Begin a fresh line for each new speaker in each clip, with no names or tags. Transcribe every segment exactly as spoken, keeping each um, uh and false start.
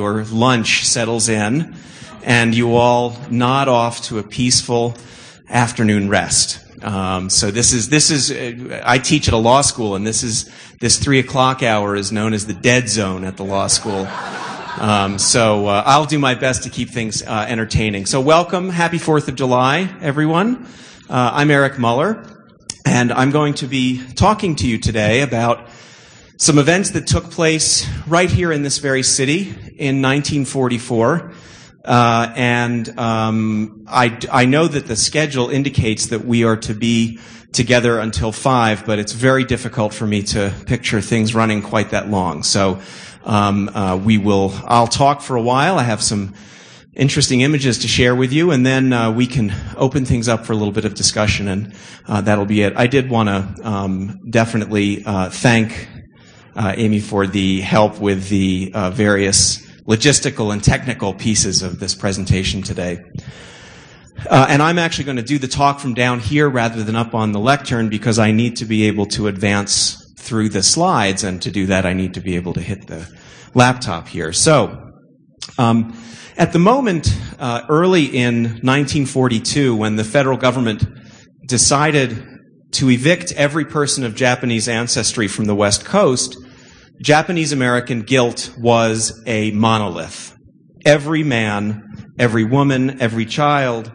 your lunch settles in and you all nod off to a peaceful afternoon rest. Um, so this is, this is, uh, I teach at a law school, and this is, this three o'clock hour is known as the dead zone at the law school. Um, so uh, I'll do my best to keep things uh, entertaining. So welcome, happy fourth of July, everyone. Uh, I'm Eric Muller, and I'm going to be talking to you today about some events that took place right here in this very city in nineteen forty-four. Uh, and um, I, I know that the schedule indicates that we are to be together until five, but it's very difficult for me to picture things running quite that long. So um, uh, we will. I'll talk for a while. I have some interesting images to share with you, and then uh, we can open things up for a little bit of discussion, and uh, that'll be it. I did want to um, definitely uh, thank uh, Amy for the help with the uh, various logistical and technical pieces of this presentation today. Uh, and I'm actually going to do the talk from down here rather than up on the lectern because I need to be able to advance through the slides, and to do that I need to be able to hit the laptop here. So, um, at the moment, uh, early in nineteen forty-two, when the federal government decided to evict every person of Japanese ancestry from the West Coast, Japanese American guilt was a monolith. Every man, every woman, every child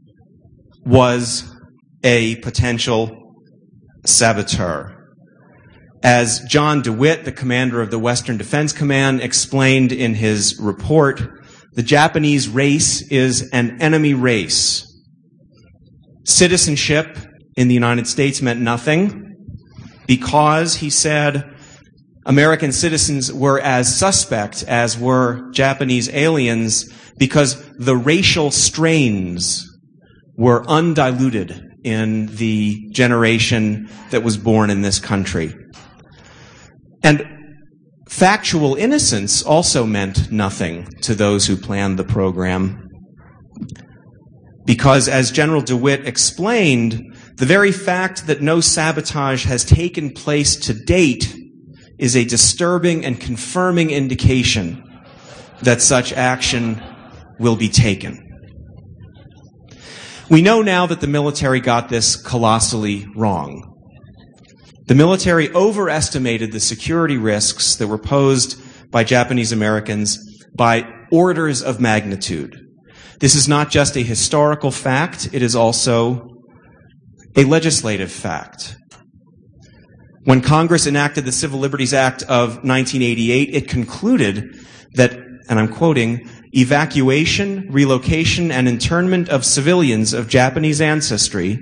was a potential saboteur. As John DeWitt, the commander of the Western Defense Command, explained in his report, the Japanese race is an enemy race. Citizenship in the United States meant nothing because, he said, American citizens were as suspect as were Japanese aliens because the racial strains were undiluted in the generation that was born in this country. And factual innocence also meant nothing to those who planned the program. Because, as General DeWitt explained, the very fact that no sabotage has taken place to date is a disturbing and confirming indication that such action will be taken. We know now that the military got this colossally wrong. The military overestimated the security risks that were posed by Japanese Americans by orders of magnitude. This is not just a historical fact, it is also a legislative fact. When Congress enacted the Civil Liberties Act of nineteen eighty-eight, it concluded that, and I'm quoting, evacuation, relocation, and internment of civilians of Japanese ancestry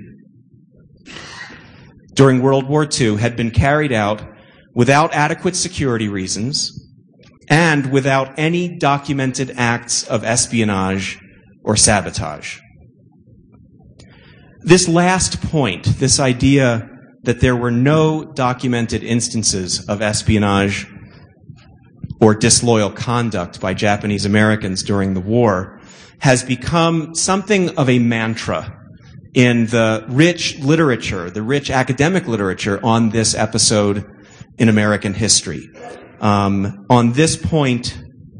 during World War Two had been carried out without adequate security reasons and without any documented acts of espionage or sabotage. This last point, this idea that there were no documented instances of espionage or disloyal conduct by Japanese Americans during the war, has become something of a mantra in the rich literature, the rich academic literature on this episode in American history. Um, on this point,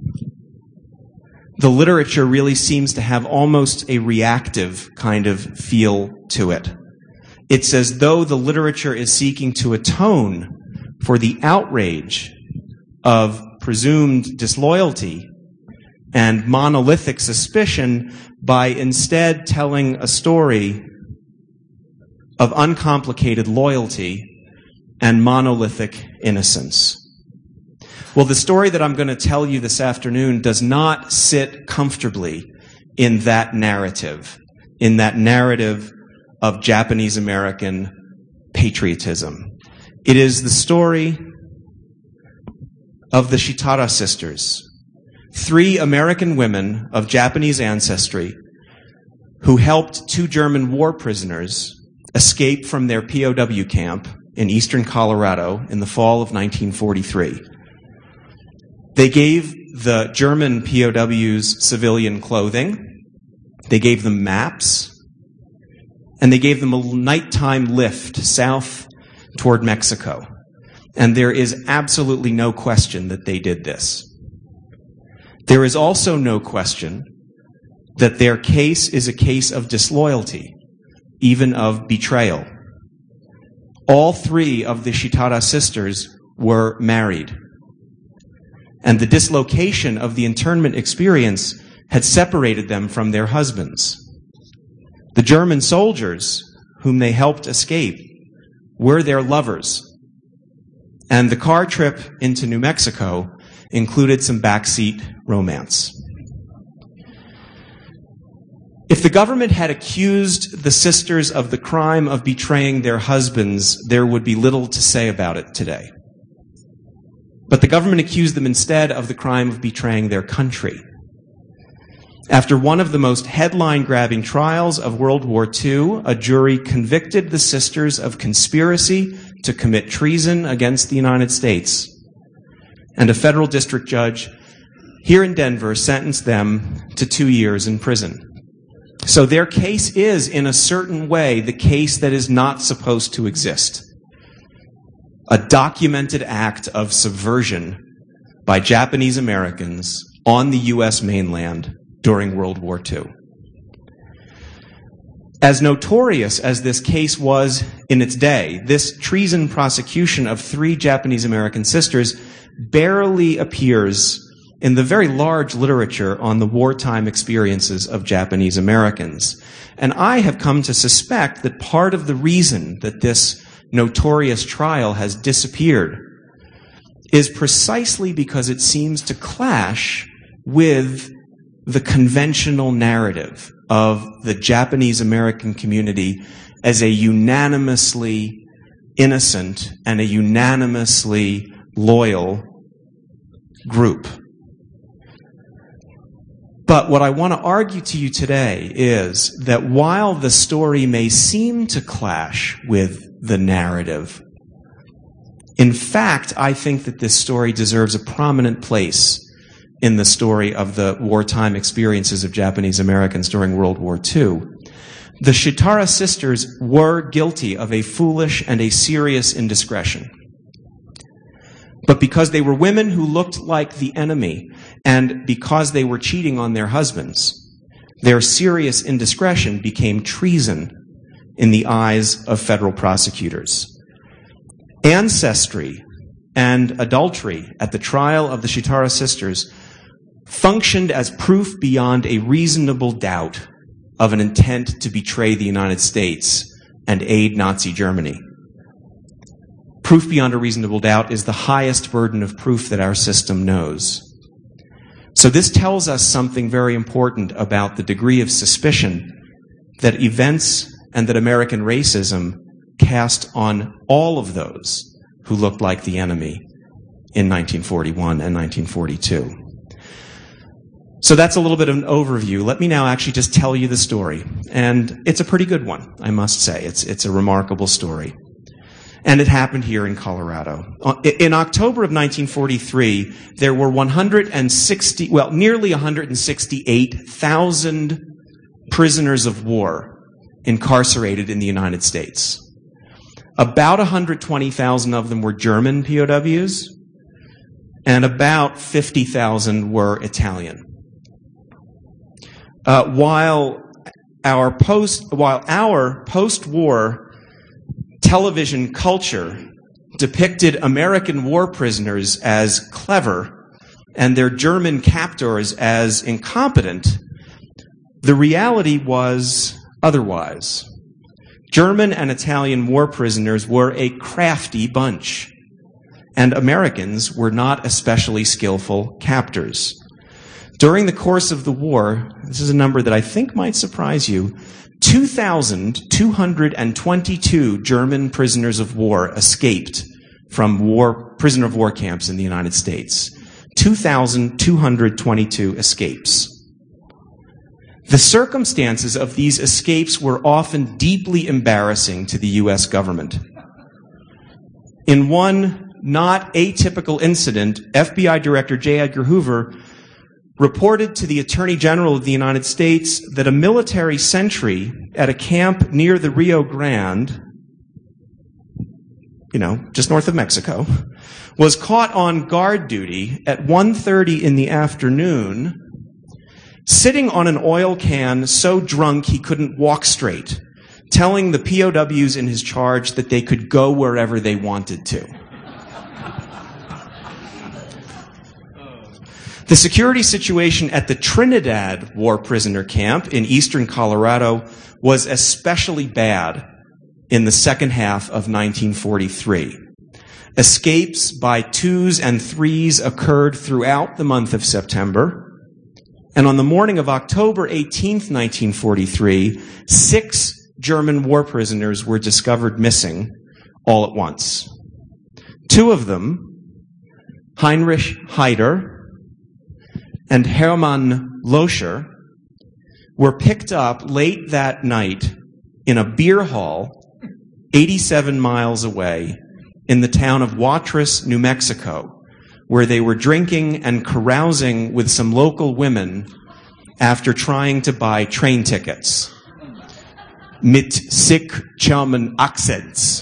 the literature really seems to have almost a reactive kind of feel to it. It's as though the literature is seeking to atone for the outrage of presumed disloyalty and monolithic suspicion by instead telling a story of uncomplicated loyalty and monolithic innocence. Well, the story that I'm going to tell you this afternoon does not sit comfortably in that narrative, in that narrative of Japanese American patriotism. It is the story of the Shitara sisters, three American women of Japanese ancestry who helped two German war prisoners escape from their P O W camp in eastern Colorado in the fall of nineteen forty-three. They gave the German P O Ws civilian clothing, they gave them maps, and they gave them a nighttime lift south toward Mexico. And there is absolutely no question that they did this. There is also no question that their case is a case of disloyalty, even of betrayal. All three of the Shitara sisters were married, and the dislocation of the internment experience had separated them from their husbands. The German soldiers whom they helped escape were their lovers, and the car trip into New Mexico included some backseat romance. If the government had accused the sisters of the crime of betraying their husbands, there would be little to say about it today. But the government accused them instead of the crime of betraying their country. After one of the most headline-grabbing trials of World War Two, a jury convicted the sisters of conspiracy to commit treason against the United States. And a federal district judge here in Denver sentenced them to two years in prison. So their case is, in a certain way, the case that is not supposed to exist. A documented act of subversion by Japanese Americans on the U S mainland during World War Two. As notorious as this case was in its day, this treason prosecution of three Japanese American sisters barely appears in the very large literature on the wartime experiences of Japanese Americans. And I have come to suspect that part of the reason that this notorious trial has disappeared is precisely because it seems to clash with the conventional narrative of the Japanese American community as a unanimously innocent and a unanimously loyal group. But what I want to argue to you today is that while the story may seem to clash with the narrative, in fact, I think that this story deserves a prominent place in the story of the wartime experiences of Japanese Americans during World War Two. The Shitara sisters were guilty of a foolish and a serious indiscretion. But because they were women who looked like the enemy, and because they were cheating on their husbands, their serious indiscretion became treason in the eyes of federal prosecutors. Ancestry and adultery at the trial of the Shitara sisters functioned as proof beyond a reasonable doubt of an intent to betray the United States and aid Nazi Germany. Proof beyond a reasonable doubt is the highest burden of proof that our system knows. So this tells us something very important about the degree of suspicion that events and that American racism cast on all of those who looked like the enemy in nineteen forty-one and nineteen forty-two. So that's a little bit of an overview. Let me now actually just tell you the story. And it's a pretty good one, I must say. It's, it's a remarkable story. And it happened here in Colorado. In October of nineteen forty-three, there were one hundred sixty, well, nearly one hundred sixty-eight thousand prisoners of war incarcerated in the United States. About one hundred twenty thousand of them were German P O Ws, and about fifty thousand were Italian. Uh, while our post, while our post-war television culture depicted American war prisoners as clever and their German captors as incompetent, the reality was otherwise. German and Italian war prisoners were a crafty bunch, and Americans were not especially skillful captors. During the course of the war, this is a number that I think might surprise you, two thousand two hundred twenty-two German prisoners of war escaped from war, prisoner of war camps in the United States. two thousand two hundred twenty-two escapes. The circumstances of these escapes were often deeply embarrassing to the U S government. In one not atypical incident, F B I Director J. Edgar Hoover reported to the Attorney General of the United States that a military sentry at a camp near the Rio Grande, you know, just north of Mexico, was caught on guard duty at one thirty in the afternoon, sitting on an oil can so drunk he couldn't walk straight, telling the P O Ws in his charge that they could go wherever they wanted to. The security situation at the Trinidad war prisoner camp in eastern Colorado was especially bad in the second half of nineteen forty-three. Escapes by twos and threes occurred throughout the month of September, and on the morning of October eighteenth, nineteen forty-three, six German war prisoners were discovered missing all at once. Two of them, Heinrich Heider and Hermann Loscher, were picked up late that night in a beer hall eighty-seven miles away in the town of Watrous, New Mexico, where they were drinking and carousing with some local women after trying to buy train tickets. Mit sick German accents.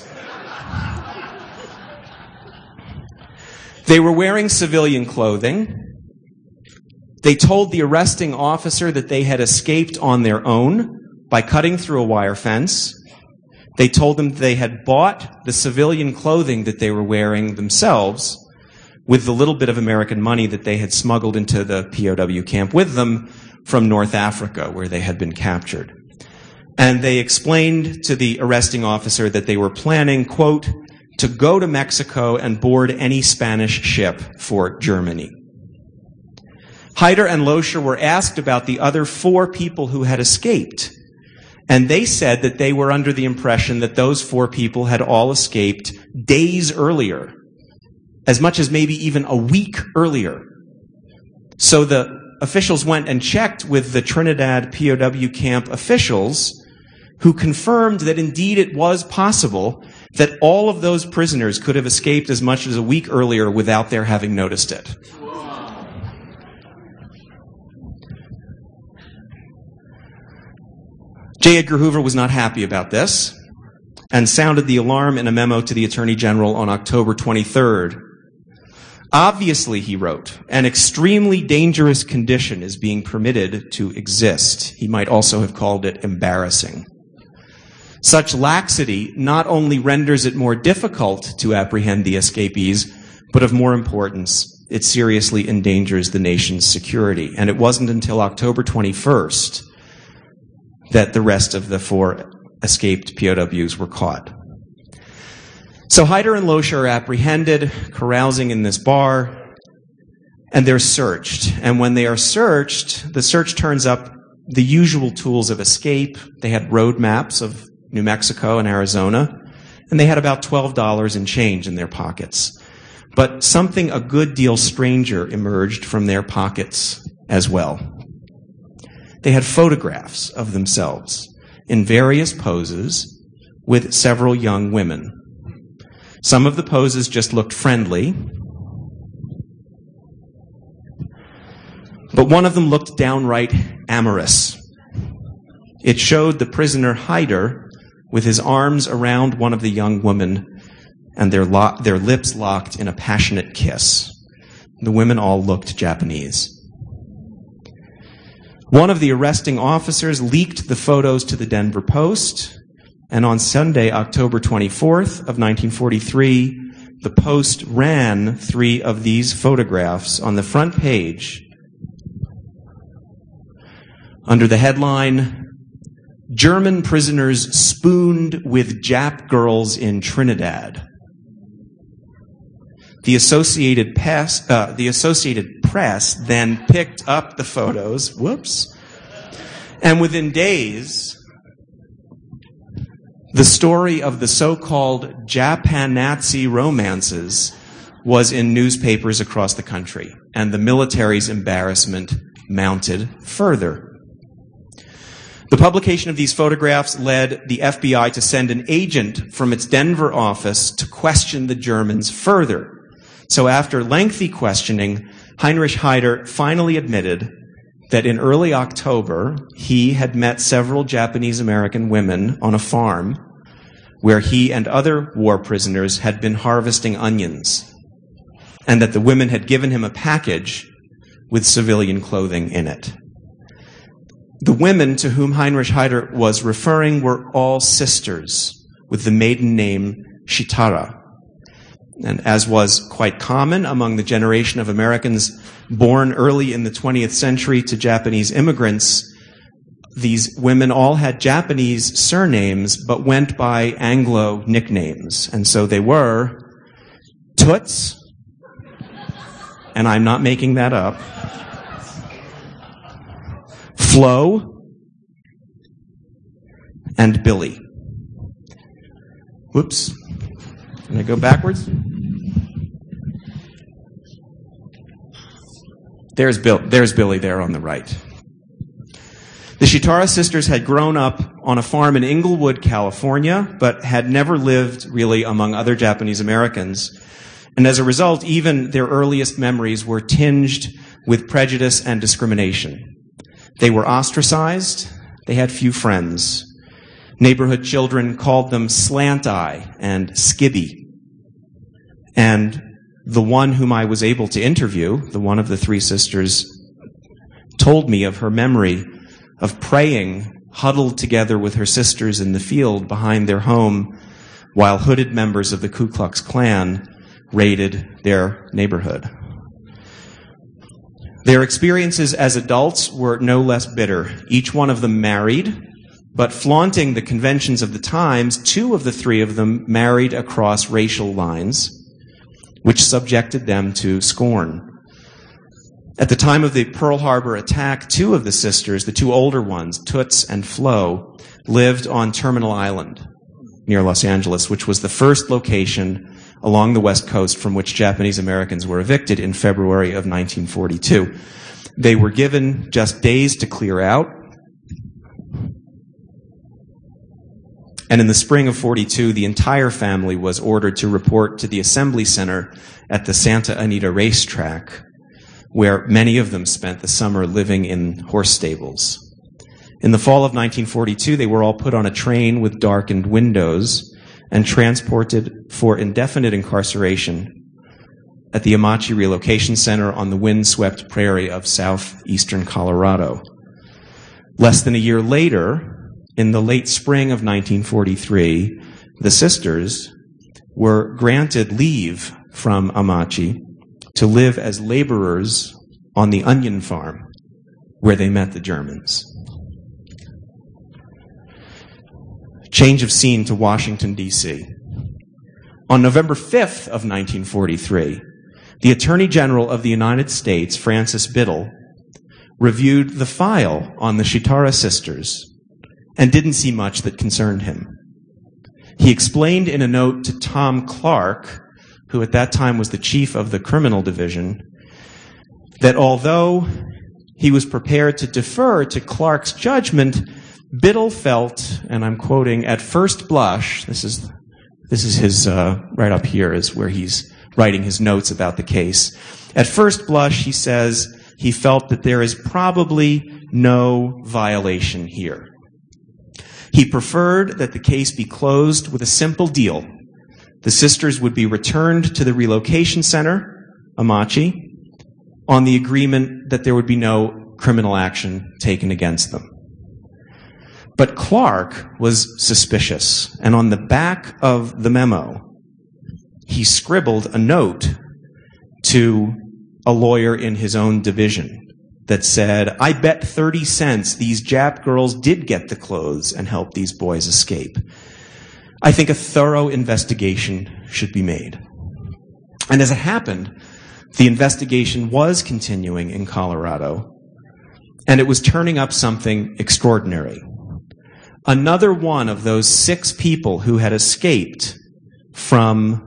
They were wearing civilian clothing. They told the arresting officer that they had escaped on their own by cutting through a wire fence. They told them they had bought the civilian clothing that they were wearing themselves with the little bit of American money that they had smuggled into the P O W camp with them from North Africa, where they had been captured. And they explained to the arresting officer that they were planning, quote, to go to Mexico and board any Spanish ship for Germany. Heider and Loscher were asked about the other four people who had escaped, and they said that they were under the impression that those four people had all escaped days earlier, as much as maybe even a week earlier. So the officials went and checked with the Trinidad P O W camp officials, who confirmed that indeed it was possible that all of those prisoners could have escaped as much as a week earlier without their having noticed it. J. Edgar Hoover was not happy about this and sounded the alarm in a memo to the Attorney General on October twenty-third. Obviously, he wrote, an extremely dangerous condition is being permitted to exist. He might also have called it embarrassing. Such laxity not only renders it more difficult to apprehend the escapees, but of more importance, it seriously endangers the nation's security. And it wasn't until October twenty-first that the rest of the four escaped P O Ws were caught. So Heider and Loscher are apprehended, carousing in this bar, and they're searched. And when they are searched, the search turns up the usual tools of escape. They had road maps of New Mexico and Arizona, and they had about twelve dollars in change in their pockets. But something a good deal stranger emerged from their pockets as well. They had photographs of themselves in various poses with several young women. Some of the poses just looked friendly, but one of them looked downright amorous. It showed the prisoner Heider with his arms around one of the young women and their, lo- their lips locked in a passionate kiss. The women all looked Japanese. One of the arresting officers leaked the photos to the Denver Post, and on Sunday, October twenty-fourth of nineteen forty-three, the Post ran three of these photographs on the front page under the headline, German Prisoners Spooned with Jap Girls in Trinidad. The Associated Press, uh, the Associated Press then picked up the photos, whoops, and within days, the story of the so-called Japanazi romances was in newspapers across the country, and the military's embarrassment mounted further. The publication of these photographs led the F B I to send an agent from its Denver office to question the Germans further. So after lengthy questioning, Heinrich Heider finally admitted that in early October, he had met several Japanese-American women on a farm where he and other war prisoners had been harvesting onions. and that the women had given him a package with civilian clothing in it. The women to whom Heinrich Heider was referring were all sisters with the maiden name Shitara. And as was quite common among the generation of Americans born early in the twentieth century to Japanese immigrants, these women all had Japanese surnames but went by Anglo nicknames. And so they were Toots, and I'm not making that up, Flo, and Billy. Whoops. Can I go backwards? There's Bill, there's Billy there on the right. The Shitara sisters had grown up on a farm in Inglewood, California, but had never lived really among other Japanese Americans. And as a result, even their earliest memories were tinged with prejudice and discrimination. They were ostracized. They had few friends. Neighborhood children called them Slant Eye and Skibby. And the one whom I was able to interview, the one of the three sisters, told me of her memory of praying huddled together with her sisters in the field behind their home while hooded members of the Ku Klux Klan raided their neighborhood. Their experiences as adults were no less bitter. Each one of them married, but flaunting the conventions of the times, two of the three of them married across racial lines, which subjected them to scorn. At the time of the Pearl Harbor attack, two of the sisters, the two older ones, Toots and Flo, lived on Terminal Island near Los Angeles, which was the first location along the West Coast from which Japanese Americans were evicted in February of nineteen forty-two. They were given just days to clear out. And in the spring of forty-two, the entire family was ordered to report to the Assembly Center at the Santa Anita racetrack, where many of them spent the summer living in horse stables. In the fall of nineteen forty-two, they were all put on a train with darkened windows and transported for indefinite incarceration at the Amachi Relocation Center on the windswept prairie of southeastern Colorado. Less than a year later, in the late spring of nineteen forty-three, the sisters were granted leave from Amachi to live as laborers on the onion farm where they met the Germans. Change of scene to Washington, D C On November fifth of nineteen forty-three, the Attorney General of the United States, Francis Biddle, reviewed the file on the Shitara sisters and didn't see much that concerned him. He explained in a note to Tom Clark, who at that time was the chief of the criminal division, that although he was prepared to defer to Clark's judgment, Biddle felt, and I'm quoting, at first blush, this is this is his, uh, right up here is where he's writing his notes about the case. At first blush, he says, he felt that there is probably no violation here. He preferred that the case be closed with a simple deal. The sisters would be returned to the relocation center, Amachi, on the agreement that there would be no criminal action taken against them. But Clark was suspicious, and on the back of the memo, he scribbled a note to a lawyer in his own division that said, I bet thirty cents these Jap girls did get the clothes and help these boys escape. I think a thorough investigation should be made. And as it happened, the investigation was continuing in Colorado, and it was turning up something extraordinary. Another one of those six people who had escaped from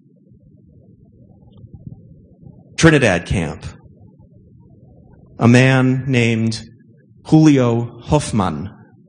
Trinidad camp, a man named Julio Hoffman,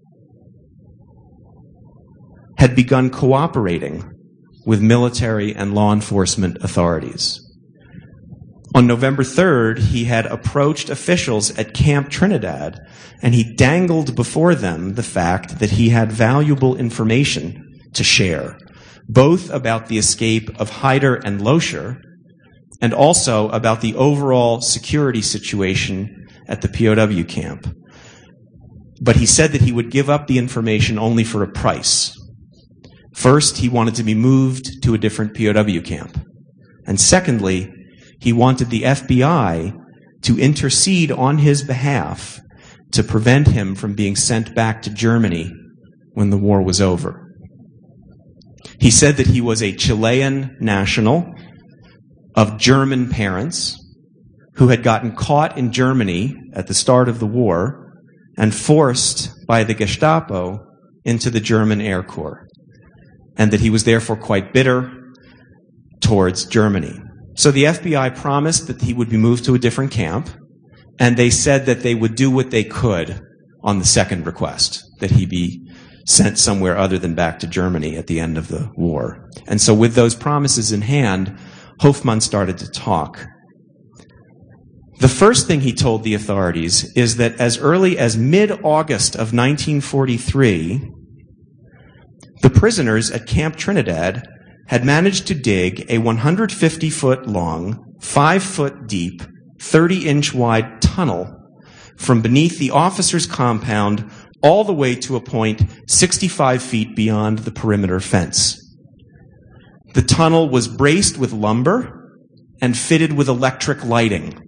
had begun cooperating with military and law enforcement authorities. On November third, he had approached officials at Camp Trinidad, and he dangled before them the fact that he had valuable information to share, both about the escape of Heider and Loescher, and also about the overall security situation at the P O W camp. But he said that he would give up the information only for a price. First, he wanted to be moved to a different P O W camp. And secondly, he wanted the F B I to intercede on his behalf to prevent him from being sent back to Germany when the war was over. He said that he was a Chilean national of German parents who had gotten caught in Germany at the start of the war and forced by the Gestapo into the German Air Corps, and that he was therefore quite bitter towards Germany. So the F B I promised that he would be moved to a different camp, and they said that they would do what they could on the second request, that he be sent somewhere other than back to Germany at the end of the war. And so with those promises in hand, Hofmann started to talk. The first thing he told the authorities is that as early as mid-August of nineteen forty-three, the prisoners at Camp Trinidad had managed to dig a one hundred fifty foot long, five foot deep, thirty inch wide tunnel from beneath the officers' compound all the way to a point sixty-five feet beyond the perimeter fence. The tunnel was braced with lumber and fitted with electric lighting.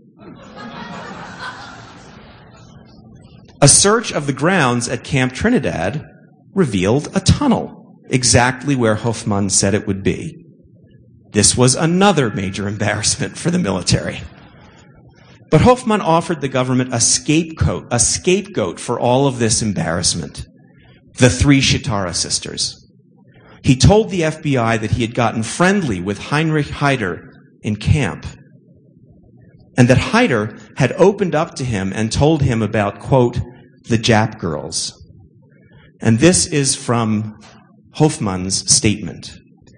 A search of the grounds at Camp Trinidad revealed a tunnel, exactly where Hofmann said it would be. This was another major embarrassment for the military. But Hofmann offered the government a scapegoat, a scapegoat for all of this embarrassment: the three Shitara sisters. He told the F B I that he had gotten friendly with Heinrich Heider in camp, and that Heider had opened up to him and told him about, quote, the Jap girls. And this is from Hofmann's statement.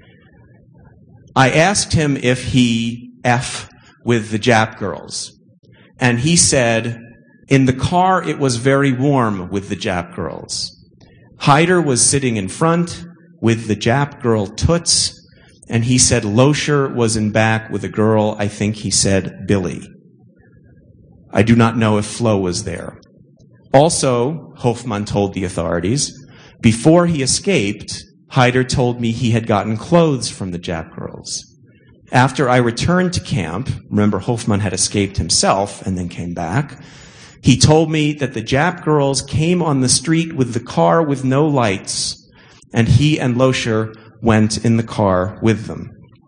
I asked him if he F with the Jap girls. And he said, in the car it was very warm with the Jap girls. Heider was sitting in front with the Jap girl Toots, and he said Losher was in back with a girl, I think he said Billy. I do not know if Flo was there. Also, Hofmann told the authorities, before he escaped, Heider told me he had gotten clothes from the Jap girls. After I returned to camp, remember Hofmann had escaped himself and then came back, he told me that the Jap girls came on the street with the car with no lights, and he and Losher went in the car with them.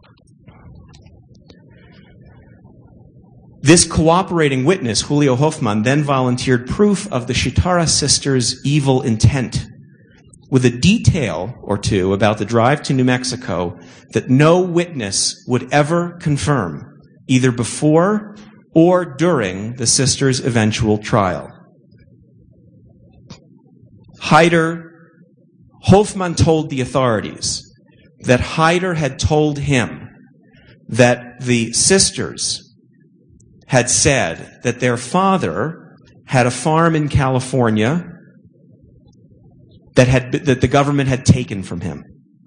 This cooperating witness, Julio Hofmann, then volunteered proof of the Shitara sisters' evil intent, with a detail or two about the drive to New Mexico that no witness would ever confirm, either before or during the sisters' eventual trial. Heider, Hofmann told the authorities that Heider had told him that the sisters had said that their father had a farm in California that had that the government had taken from him.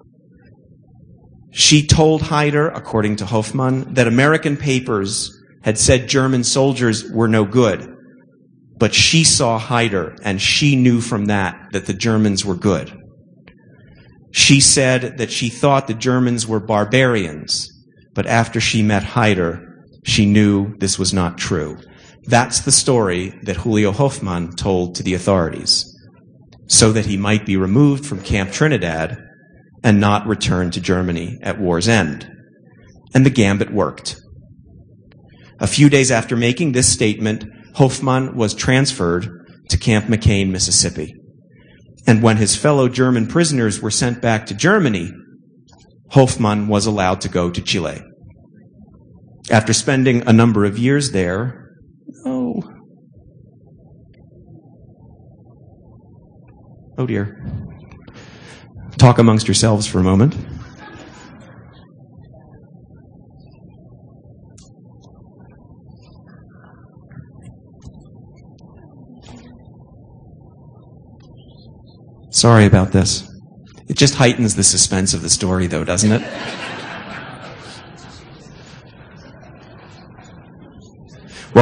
She told Heider, according to Hofmann, that American papers had said German soldiers were no good, but she saw Heider, and she knew from that that the Germans were good. She said that she thought the Germans were barbarians, but after she met Heider, she knew this was not true. That's the story that Julio Hofmann told to the authorities, so that he might be removed from Camp Trinidad and not return to Germany at war's end. And the gambit worked. A few days after making this statement, Hofmann was transferred to Camp McCain, Mississippi. And when his fellow German prisoners were sent back to Germany, Hofmann was allowed to go to Chile. After spending a number of years there, oh, oh dear. Talk amongst yourselves for a moment. Sorry about this. It just heightens the suspense of the story, though, doesn't it?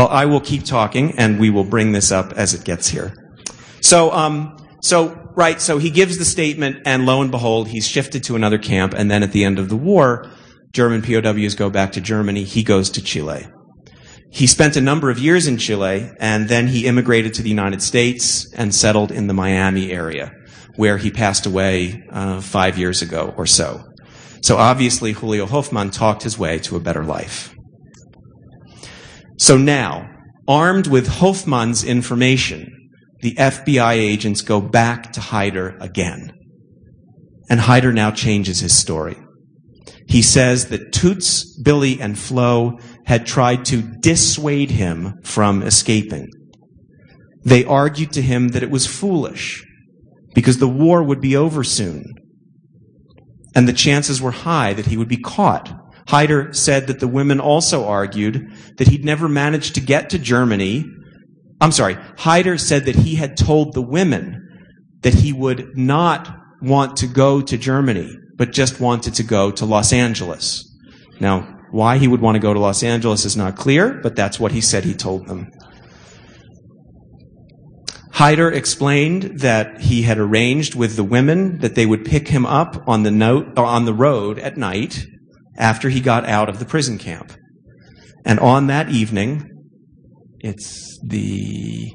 Well, I will keep talking, and we will bring this up as it gets here. So, um, so, right, so he gives the statement, and lo and behold, he's shifted to another camp, and then at the end of the war, German P O Ws go back to Germany. He goes to Chile. He spent a number of years in Chile, and then he immigrated to the United States and settled in the Miami area, where he passed away uh, five years ago or so. So obviously, Julio Hofmann talked his way to a better life. So now, armed with Hofmann's information, the F B I agents go back to Hyder again. And Hyder now changes his story. He says that Toots, Billy, and Flo had tried to dissuade him from escaping. They argued to him that it was foolish, because the war would be over soon, and the chances were high that he would be caught. Hyder said that the women also argued that he'd never managed to get to Germany. I'm sorry, Hyder said that he had told the women that he would not want to go to Germany, but just wanted to go to Los Angeles. Now, why he would want to go to Los Angeles is not clear, but that's what he said he told them. Hyder explained that he had arranged with the women that they would pick him up on the note, or on the road at night after he got out of the prison camp. And on that evening, it's the,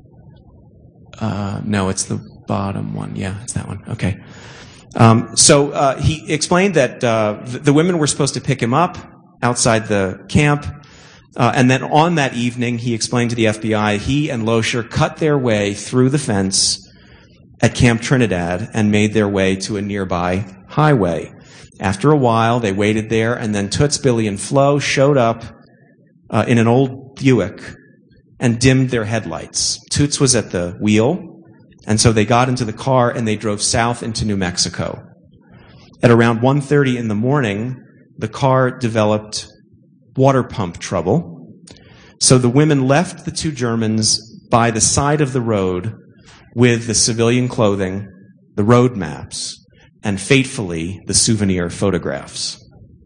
uh, no, it's the bottom one. Yeah, it's that one. Okay. Um, so uh, he explained that uh, the, the women were supposed to pick him up outside the camp. Uh, and then on that evening, he explained to the F B I, he and Loescher cut their way through the fence at Camp Trinidad and made their way to a nearby highway. After a while, they waited there, and then Toots, Billy, and Flo showed up uh, in an old Buick and dimmed their headlights. Toots was at the wheel, and so they got into the car and they drove south into New Mexico. At around one thirty in the morning, the car developed water pump trouble. So the women left the two Germans by the side of the road with the civilian clothing, the road maps, and fatefully, the souvenir photographs.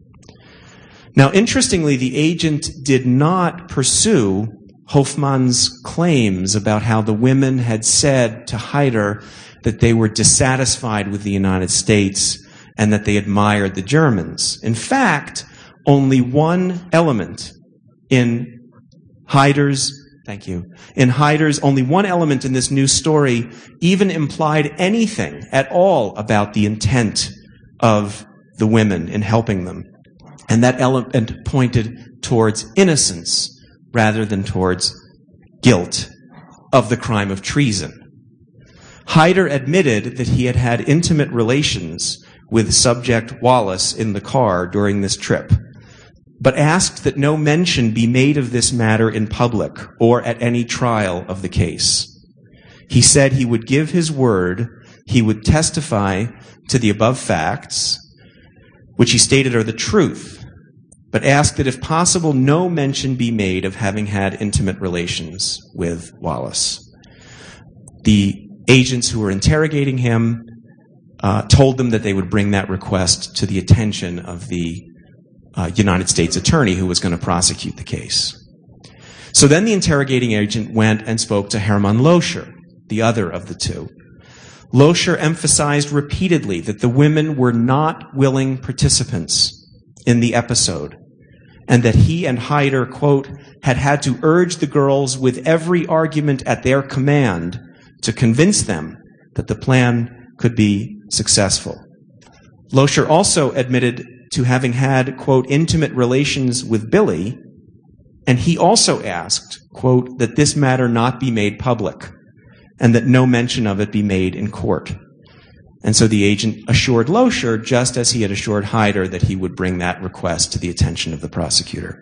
Now, interestingly, the agent did not pursue Hofmann's claims about how the women had said to Hyder that they were dissatisfied with the United States and that they admired the Germans. In fact, only one element in Hyder's, thank you, in Hyder's, only one element in this new story even implied anything at all about the intent of the women in helping them. And that element pointed towards innocence rather than towards guilt of the crime of treason. Hyder admitted that he had had intimate relations with subject Wallace in the car during this trip, but asked that no mention be made of this matter in public or at any trial of the case. He said he would give his word, he would testify to the above facts, which he stated are the truth, but asked that if possible, no mention be made of having had intimate relations with Wallace. The agents who were interrogating him uh, told them that they would bring that request to the attention of the uh, United States attorney who was going to prosecute the case. So then the interrogating agent went and spoke to Hermann Loescher, the other of the two. Loescher emphasized repeatedly that the women were not willing participants in the episode, and that he and Hyder, quote, had had to urge the girls with every argument at their command to convince them that the plan could be successful. Loescher also admitted to having had, quote, intimate relations with Billy, and he also asked, quote, that this matter not be made public, and that no mention of it be made in court. And so the agent assured Loescher, just as he had assured Hyder, that he would bring that request to the attention of the prosecutor.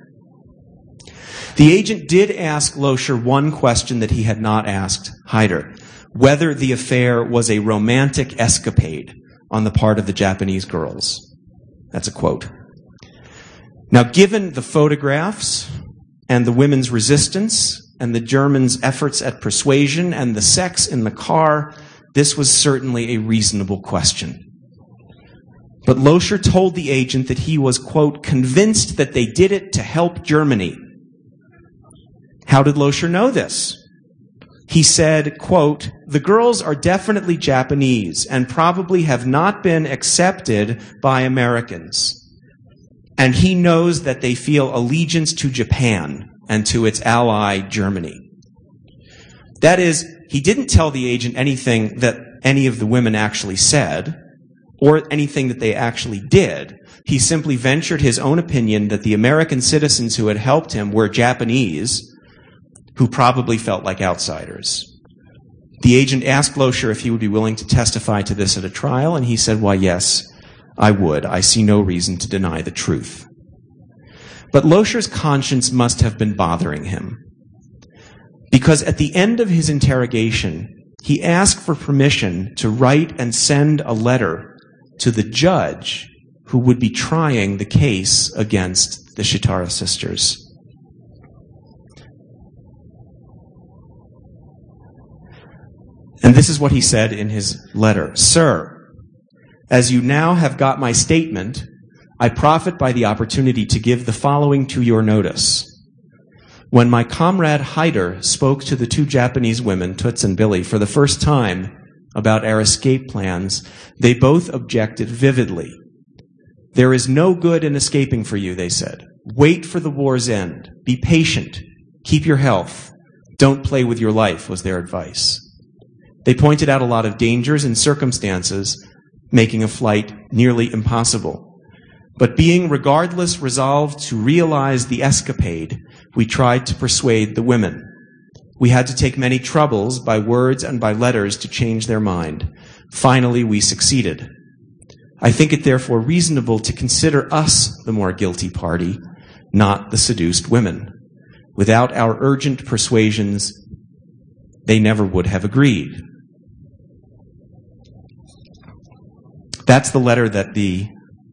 The agent did ask Loescher one question that he had not asked Hyder, whether the affair was a romantic escapade on the part of the Japanese girls. That's a quote. Now, given the photographs and the women's resistance and the Germans' efforts at persuasion and the sex in the car, this was certainly a reasonable question. But Loescher told the agent that he was, quote, convinced that they did it to help Germany. How did Loescher know this? He said, quote, "The girls are definitely Japanese and probably have not been accepted by Americans. And he knows that they feel allegiance to Japan and to its ally, Germany." That is, he didn't tell the agent anything that any of the women actually said or anything that they actually did. He simply ventured his own opinion that the American citizens who had helped him were Japanese, who probably felt like outsiders. The agent asked Loescher if he would be willing to testify to this at a trial, and he said, "Why, yes, I would. I see no reason to deny the truth." But Loescher's conscience must have been bothering him, because at the end of his interrogation, he asked for permission to write and send a letter to the judge who would be trying the case against the Shitara sisters. And this is what he said in his letter. "Sir, as you now have got my statement, I profit by the opportunity to give the following to your notice. When my comrade Hyder spoke to the two Japanese women, Toots and Billy, for the first time about our escape plans, they both objected vividly. 'There is no good in escaping for you,' they said. 'Wait for the war's end. Be patient. Keep your health. Don't play with your life,' was their advice. They pointed out a lot of dangers and circumstances, making a flight nearly impossible. But being regardless resolved to realize the escapade, we tried to persuade the women. We had to take many troubles by words and by letters to change their mind. Finally, we succeeded. I think it therefore reasonable to consider us the more guilty party, not the seduced women. Without our urgent persuasions, they never would have agreed." That's the letter that the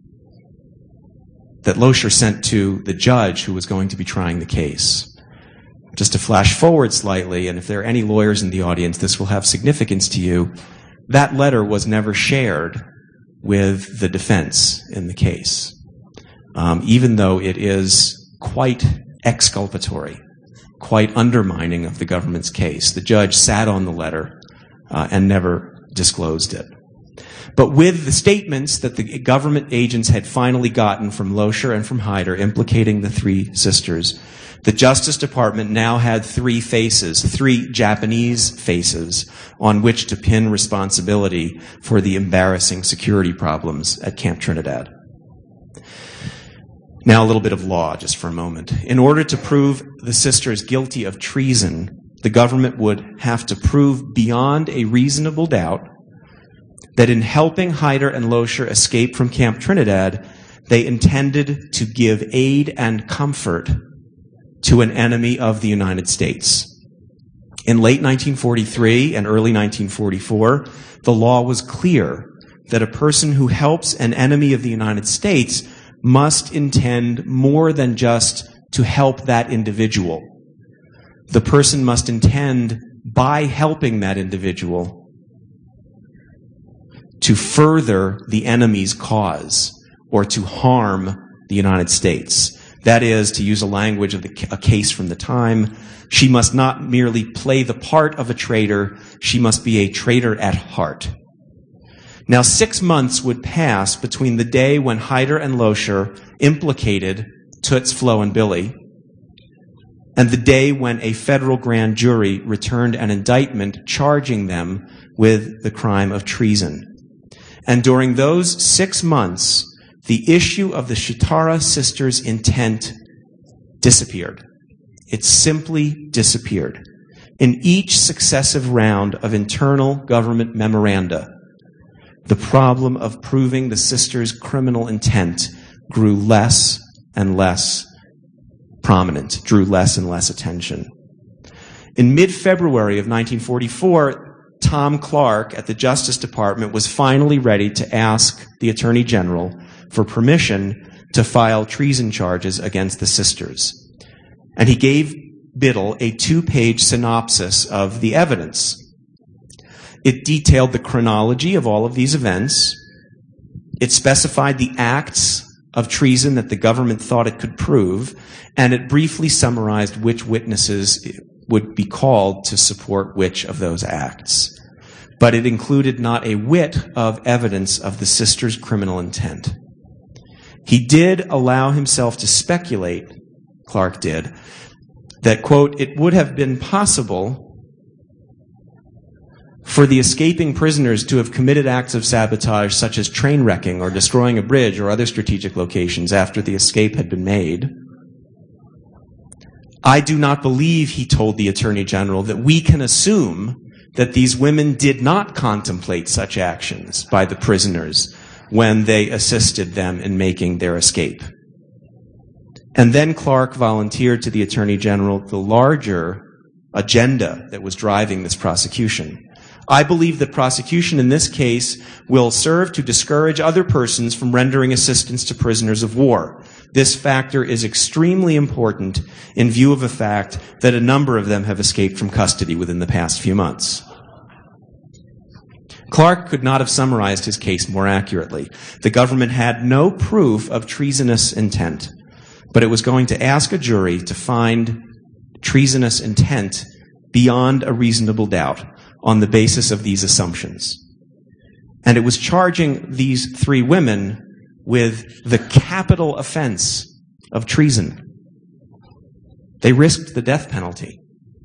that Loescher sent to the judge who was going to be trying the case. Just to flash forward slightly, and if there are any lawyers in the audience, this will have significance to you, that letter was never shared with the defense in the case, um, even though it is quite exculpatory, quite undermining of the government's case. The judge sat on the letter uh, and never disclosed it. But with the statements that the government agents had finally gotten from Loescher and from Hyder implicating the three sisters, the Justice Department now had three faces, three Japanese faces, on which to pin responsibility for the embarrassing security problems at Camp Trinidad. Now a little bit of law, just for a moment. In order to prove the sisters guilty of treason, the government would have to prove beyond a reasonable doubt that in helping Hyder and Loescher escape from Camp Trinidad, they intended to give aid and comfort to an enemy of the United States. In late nineteen forty-three and early nineteen forty-four, the law was clear that a person who helps an enemy of the United States must intend more than just to help that individual. The person must intend, by helping that individual, to further the enemy's cause or to harm the United States. That is, to use a language of the, a case from the time, she must not merely play the part of a traitor, she must be a traitor at heart. Now, six months would pass between the day when Hyder and Loescher implicated Toots, Flo, and Billy and the day when a federal grand jury returned an indictment charging them with the crime of treason. And during those six months, the issue of the Shitara sisters' intent disappeared. It simply disappeared. In each successive round of internal government memoranda, the problem of proving the sisters' criminal intent grew less and less prominent, drew less and less attention. In mid-February of nineteen forty-four, Tom Clark at the Justice Department was finally ready to ask the Attorney General for permission to file treason charges against the sisters. And he gave Biddle a two-page synopsis of the evidence. It detailed the chronology of all of these events. It specified the acts of treason that the government thought it could prove, and it briefly summarized which witnesses would be called to support which of those acts. But it included not a whit of evidence of the sisters' criminal intent. He did allow himself to speculate, Clark did, that, quote, it would have been possible for the escaping prisoners to have committed acts of sabotage such as train wrecking or destroying a bridge or other strategic locations after the escape had been made. I do not believe, he told the Attorney General, that we can assume that these women did not contemplate such actions by the prisoners when they assisted them in making their escape. And then Clark volunteered to the Attorney General the larger agenda that was driving this prosecution. I believe that prosecution in this case will serve to discourage other persons from rendering assistance to prisoners of war. This factor is extremely important in view of the fact that a number of them have escaped from custody within the past few months. Clark could not have summarized his case more accurately. The government had no proof of treasonous intent, but it was going to ask a jury to find treasonous intent beyond a reasonable doubt on the basis of these assumptions. And it was charging these three women with the capital offense of treason. They risked the death penalty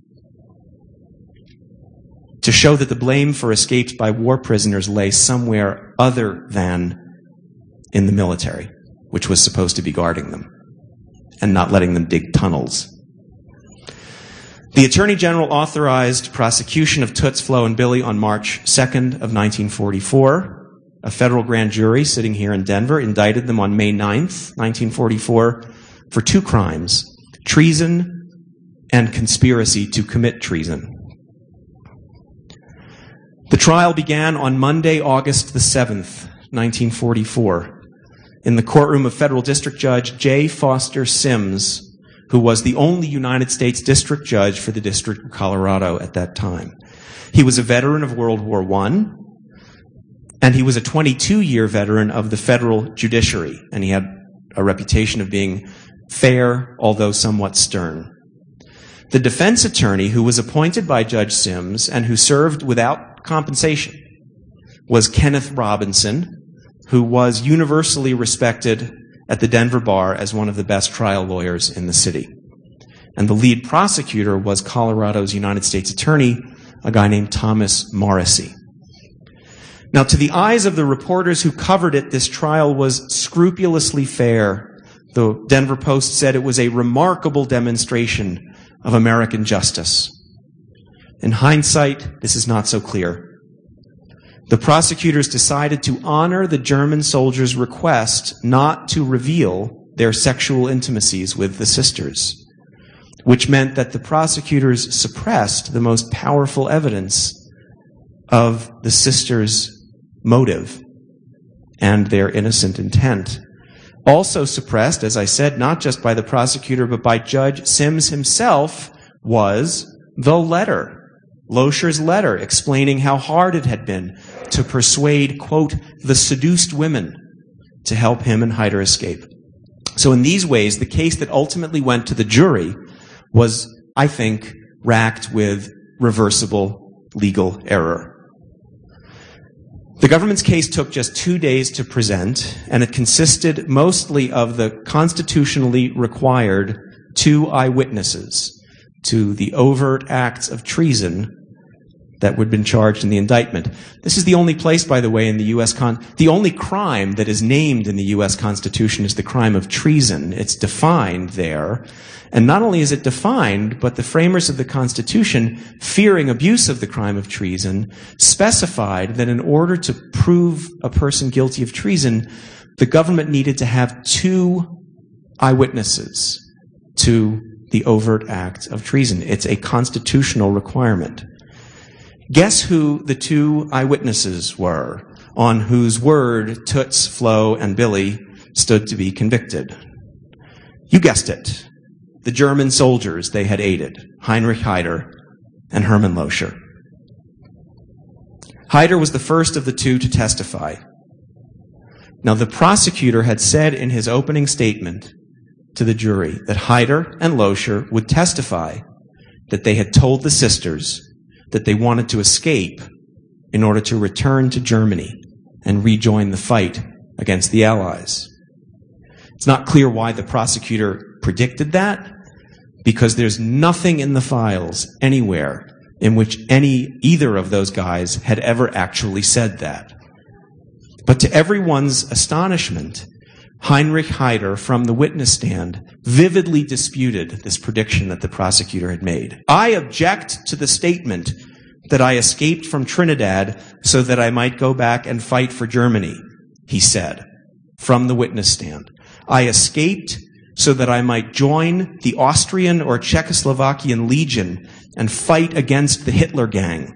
to show that the blame for escapes by war prisoners lay somewhere other than in the military, which was supposed to be guarding them and not letting them dig tunnels. The Attorney General authorized prosecution of Toots, Flo, and Billy on March second of nineteen forty-four. A federal grand jury sitting here in Denver indicted them on May ninth, nineteen forty-four, for two crimes: treason and conspiracy to commit treason. The trial began on Monday, August the seventh, nineteen forty-four, in the courtroom of Federal District Judge J. Foster Sims, who was the only United States district judge for the District of Colorado at that time. He was a veteran of World War One, and he was a twenty-two-year veteran of the federal judiciary, and he had a reputation of being fair, although somewhat stern. The defense attorney, who was appointed by Judge Sims and who served without compensation, was Kenneth Robinson, who was universally respected at the Denver bar as one of the best trial lawyers in the city. And the lead prosecutor was Colorado's United States attorney, a guy named Thomas Morrissey. Now, to the eyes of the reporters who covered it, this trial was scrupulously fair. The Denver Post said it was a remarkable demonstration of American justice. In hindsight, this is not so clear. The prosecutors decided to honor the German soldiers' request not to reveal their sexual intimacies with the sisters, which meant that the prosecutors suppressed the most powerful evidence of the sisters' motive and their innocent intent. Also suppressed, as I said, not just by the prosecutor, but by Judge Sims himself, was the letter. Loescher's letter explaining how hard it had been to persuade, quote, the seduced women to help him and Hyder escape. So in these ways, the case that ultimately went to the jury was, I think, racked with reversible legal error. The government's case took just two days to present, and it consisted mostly of the constitutionally required two eyewitnesses to the overt acts of treason that would have been charged in the indictment. This is the only place, by the way, in the U S Con, the only crime that is named in the U S Constitution is the crime of treason. It's defined there. And not only is it defined, but the framers of the Constitution, fearing abuse of the crime of treason, specified that in order to prove a person guilty of treason, the government needed to have two eyewitnesses to the overt act of treason. It's a constitutional requirement. Guess who the two eyewitnesses were on whose word Toots, Flo, and Billy stood to be convicted? You guessed it. The German soldiers they had aided, Heinrich Hyder and Hermann Loescher. Hyder was the first of the two to testify. Now, the prosecutor had said in his opening statement to the jury that Haider and Loscher would testify that they had told the sisters that they wanted to escape in order to return to Germany and rejoin the fight against the Allies. It's not clear why the prosecutor predicted that, because there's nothing in the files anywhere in which any either of those guys had ever actually said that. But to everyone's astonishment, Heinrich Haider, from the witness stand, vividly disputed this prediction that the prosecutor had made. I object to the statement that I escaped from Trinidad so that I might go back and fight for Germany, he said, from the witness stand. I escaped so that I might join the Austrian or Czechoslovakian Legion and fight against the Hitler Gang.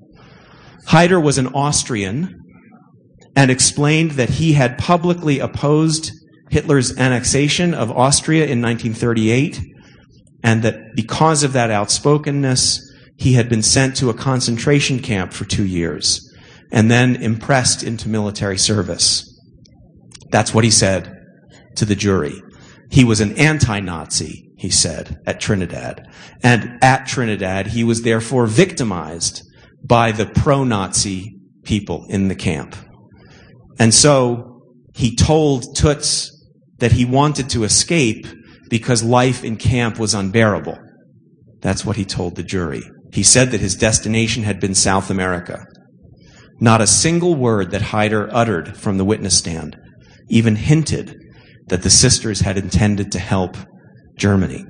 Haider was an Austrian and explained that he had publicly opposed Hitler's annexation of Austria in nineteen thirty-eight, and that because of that outspokenness, he had been sent to a concentration camp for two years and then impressed into military service. That's what he said to the jury. He was an anti-Nazi, he said, at Trinidad. And at Trinidad, he was therefore victimized by the pro-Nazi people in the camp. And so he told Toots that he wanted to escape because life in camp was unbearable. That's what he told the jury. He said that his destination had been South America. Not a single word that Haider uttered from the witness stand even hinted that the sisters had intended to help Germany.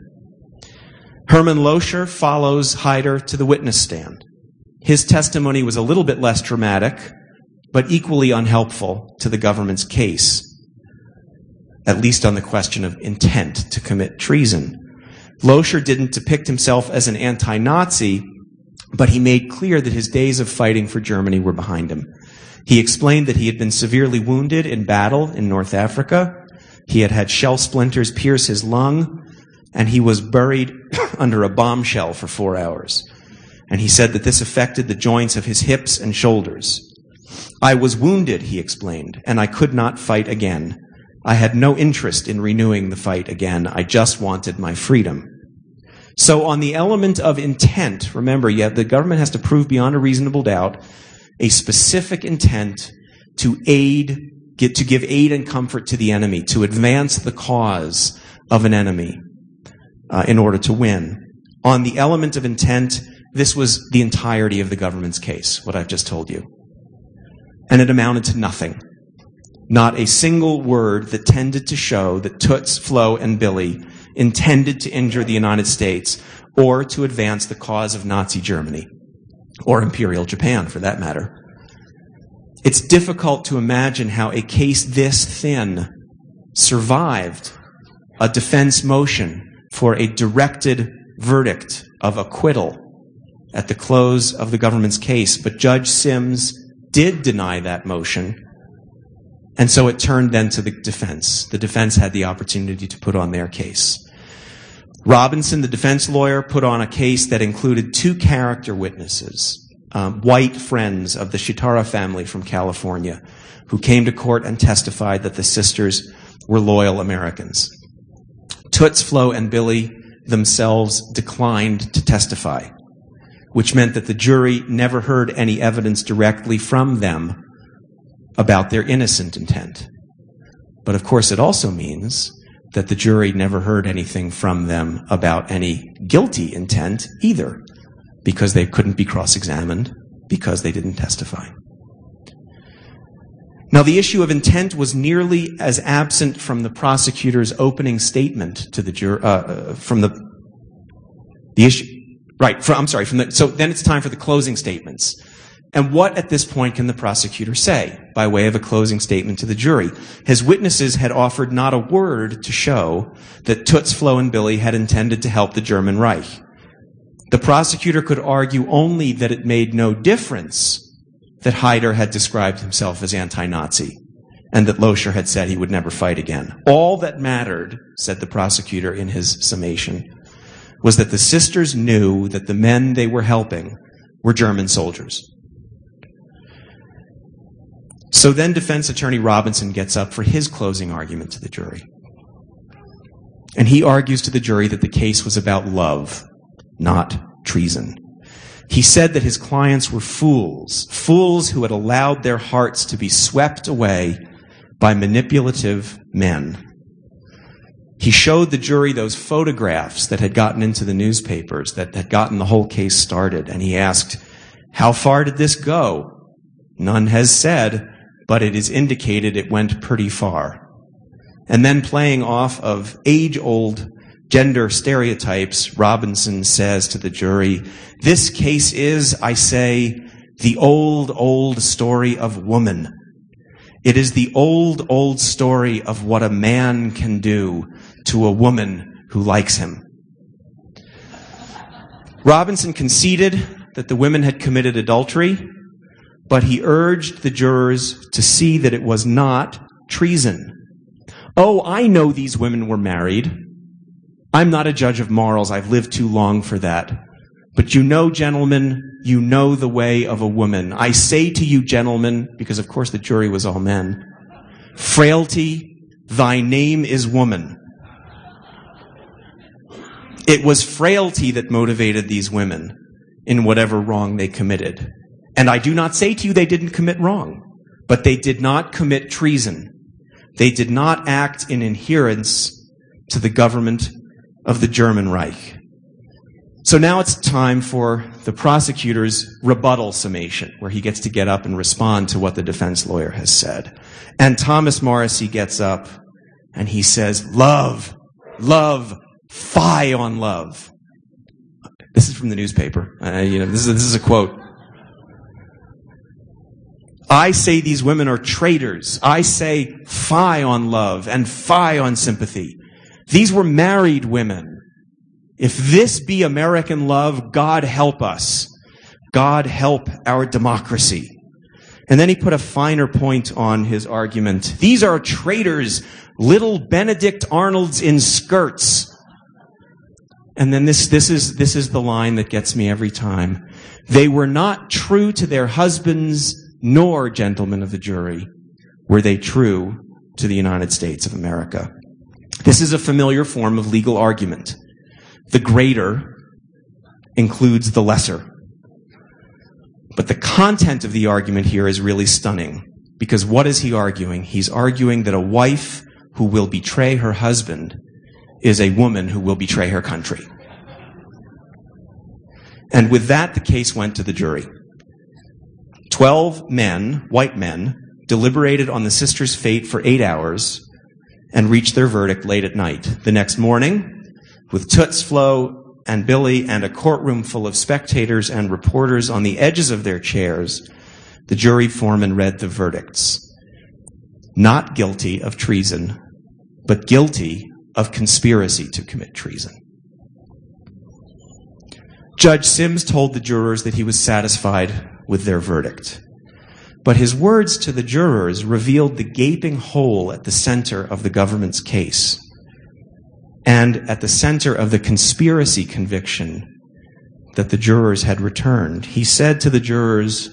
Hermann Loscher follows Haider to the witness stand. His testimony was a little bit less dramatic, but equally unhelpful to the government's case, at least on the question of intent to commit treason. Loscher didn't depict himself as an anti-Nazi, but he made clear that his days of fighting for Germany were behind him. He explained that he had been severely wounded in battle in North Africa. He had had shell splinters pierce his lung, and he was buried under a bombshell for four hours. And he said that this affected the joints of his hips and shoulders. I was wounded, he explained, and I could not fight again. I had no interest in renewing the fight again. I just wanted my freedom. So on the element of intent, remember, yeah, the government has to prove beyond a reasonable doubt a specific intent to aid, get, to give aid and comfort to the enemy, to advance the cause of an enemy uh, in order to win. On the element of intent, this was the entirety of the government's case, what I've just told you. And it amounted to nothing. Not a single word that tended to show that Toots, Flo, and Billy intended to injure the United States or to advance the cause of Nazi Germany, or Imperial Japan, for that matter. It's difficult to imagine how a case this thin survived a defense motion for a directed verdict of acquittal at the close of the government's case, but Judge Sims did deny that motion, and so it turned then to the defense. The defense had the opportunity to put on their case. Robinson, the defense lawyer, put on a case that included two character witnesses, um, white friends of the Shitara family from California, who came to court and testified that the sisters were loyal Americans. Toots, Flo, and Billy themselves declined to testify, which meant that the jury never heard any evidence directly from them about their innocent intent. But of course, it also means that the jury never heard anything from them about any guilty intent either, because they couldn't be cross-examined, because they didn't testify. Now, the issue of intent was nearly as absent from the prosecutor's opening statement to the jury, uh, from the, the issue, right, from, I'm sorry, from the, so then it's time for the closing statements. And what at this point can the prosecutor say by way of a closing statement to the jury? His witnesses had offered not a word to show that Toots, Flo, and Billy had intended to help the German Reich. The prosecutor could argue only that it made no difference that Haider had described himself as anti-Nazi and that Loscher had said he would never fight again. All that mattered, said the prosecutor in his summation, was that the sisters knew that the men they were helping were German soldiers. So then defense attorney Robinson gets up for his closing argument to the jury. And he argues to the jury that the case was about love, not treason. He said that his clients were fools, fools who had allowed their hearts to be swept away by manipulative men. He showed the jury those photographs that had gotten into the newspapers, that had gotten the whole case started, and he asked, "How far did this go?" None has said, but it is indicated it went pretty far. And then playing off of age-old gender stereotypes, Robinson says to the jury, "This case is, I say, the old, old story of woman. It is the old, old story of what a man can do to a woman who likes him." Robinson conceded that the women had committed adultery, but he urged the jurors to see that it was not treason. "Oh, I know these women were married. I'm not a judge of morals. I've lived too long for that. But you know, gentlemen, you know the way of a woman. I say to you, gentlemen," because of course the jury was all men, "frailty, thy name is woman." It was frailty that motivated these women in whatever wrong they committed. And I do not say to you they didn't commit wrong, but they did not commit treason. They did not act in adherence to the government of the German Reich. So now it's time for the prosecutor's rebuttal summation, where he gets to get up and respond to what the defense lawyer has said. And Thomas Morrissey gets up and he says, "Love, love, fie on love." This is from the newspaper. Uh, you know, this is, this is a quote. "I say these women are traitors. I say fie on love and fie on sympathy. These were married women. If this be American love, God help us. God help our democracy." And then he put a finer point on his argument. "These are traitors, little Benedict Arnolds in skirts." And then this, this is, this is the line that gets me every time. "They were not true to their husbands, nor, gentlemen of the jury, were they true to the United States of America." This is a familiar form of legal argument. The greater includes the lesser. But the content of the argument here is really stunning, because what is he arguing? He's arguing that a wife who will betray her husband is a woman who will betray her country. And with that, the case went to the jury. Twelve men, white men, deliberated on the sisters' fate for eight hours and reached their verdict late at night. The next morning, with Toots, Flo, and Billy and a courtroom full of spectators and reporters on the edges of their chairs, the jury foreman read the verdicts. Not guilty of treason, but guilty of conspiracy to commit treason. Judge Sims told the jurors that he was satisfied with their verdict. But his words to the jurors revealed the gaping hole at the center of the government's case and at the center of the conspiracy conviction that the jurors had returned. He said to the jurors,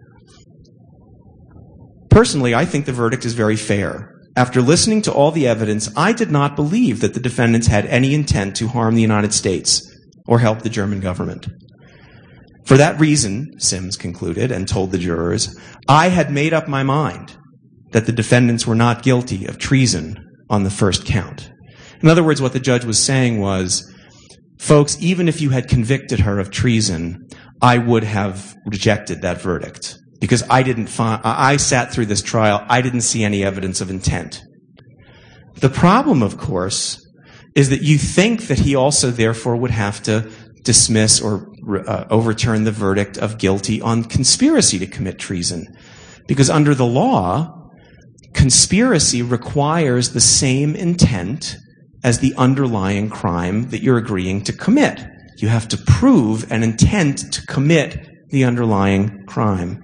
"Personally, I think the verdict is very fair. After listening to all the evidence, I did not believe that the defendants had any intent to harm the United States or help the German government. For that reason," Sims concluded and told the jurors, "I had made up my mind that the defendants were not guilty of treason on the first count." In other words, what the judge was saying was, folks, even if you had convicted her of treason, I would have rejected that verdict because I didn't find, I sat through this trial, I didn't see any evidence of intent. The problem, of course, is that you think that he also therefore would have to dismiss or uh, overturn the verdict of guilty on conspiracy to commit treason. Because under the law, conspiracy requires the same intent as the underlying crime that you're agreeing to commit. You have to prove an intent to commit the underlying crime.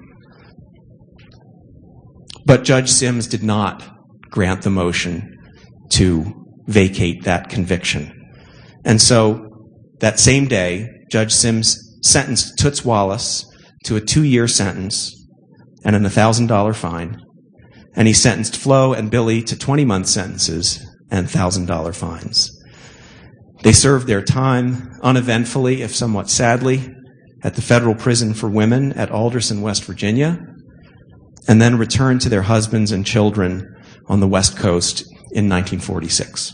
But Judge Sims did not grant the motion to vacate that conviction. And so that same day, Judge Sims sentenced Toots Wallace to a two-year sentence and a one thousand dollars fine and he sentenced Flo and Billy to twenty-month sentences and one thousand dollars fines. They served their time uneventfully, if somewhat sadly, at the federal prison for women at Alderson, West Virginia, and then returned to their husbands and children on the West Coast in nineteen forty-six.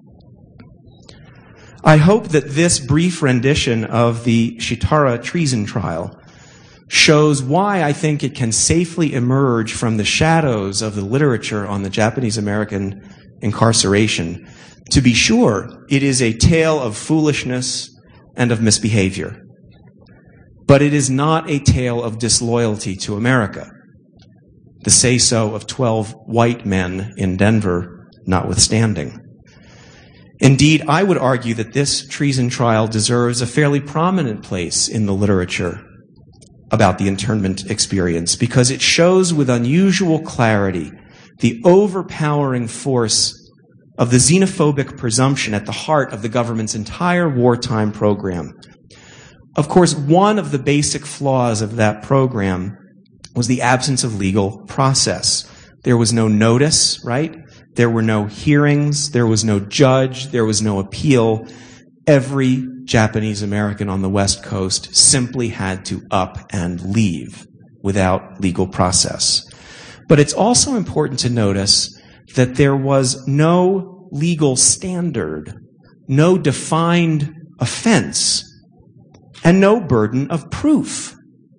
I hope that this brief rendition of the Shitara treason trial shows why I think it can safely emerge from the shadows of the literature on the Japanese American incarceration. To be sure, it is a tale of foolishness and of misbehavior. But it is not a tale of disloyalty to America, the say-so of twelve white men in Denver notwithstanding. Indeed, I would argue that this treason trial deserves a fairly prominent place in the literature about the internment experience because it shows with unusual clarity the overpowering force of the xenophobic presumption at the heart of the government's entire wartime program. Of course, one of the basic flaws of that program was the absence of legal process. There was no notice, right? There were no hearings. There was no judge. There was no appeal. Every Japanese American on the West Coast simply had to up and leave without legal process. But it's also important to notice that there was no legal standard, no defined offense, and no burden of proof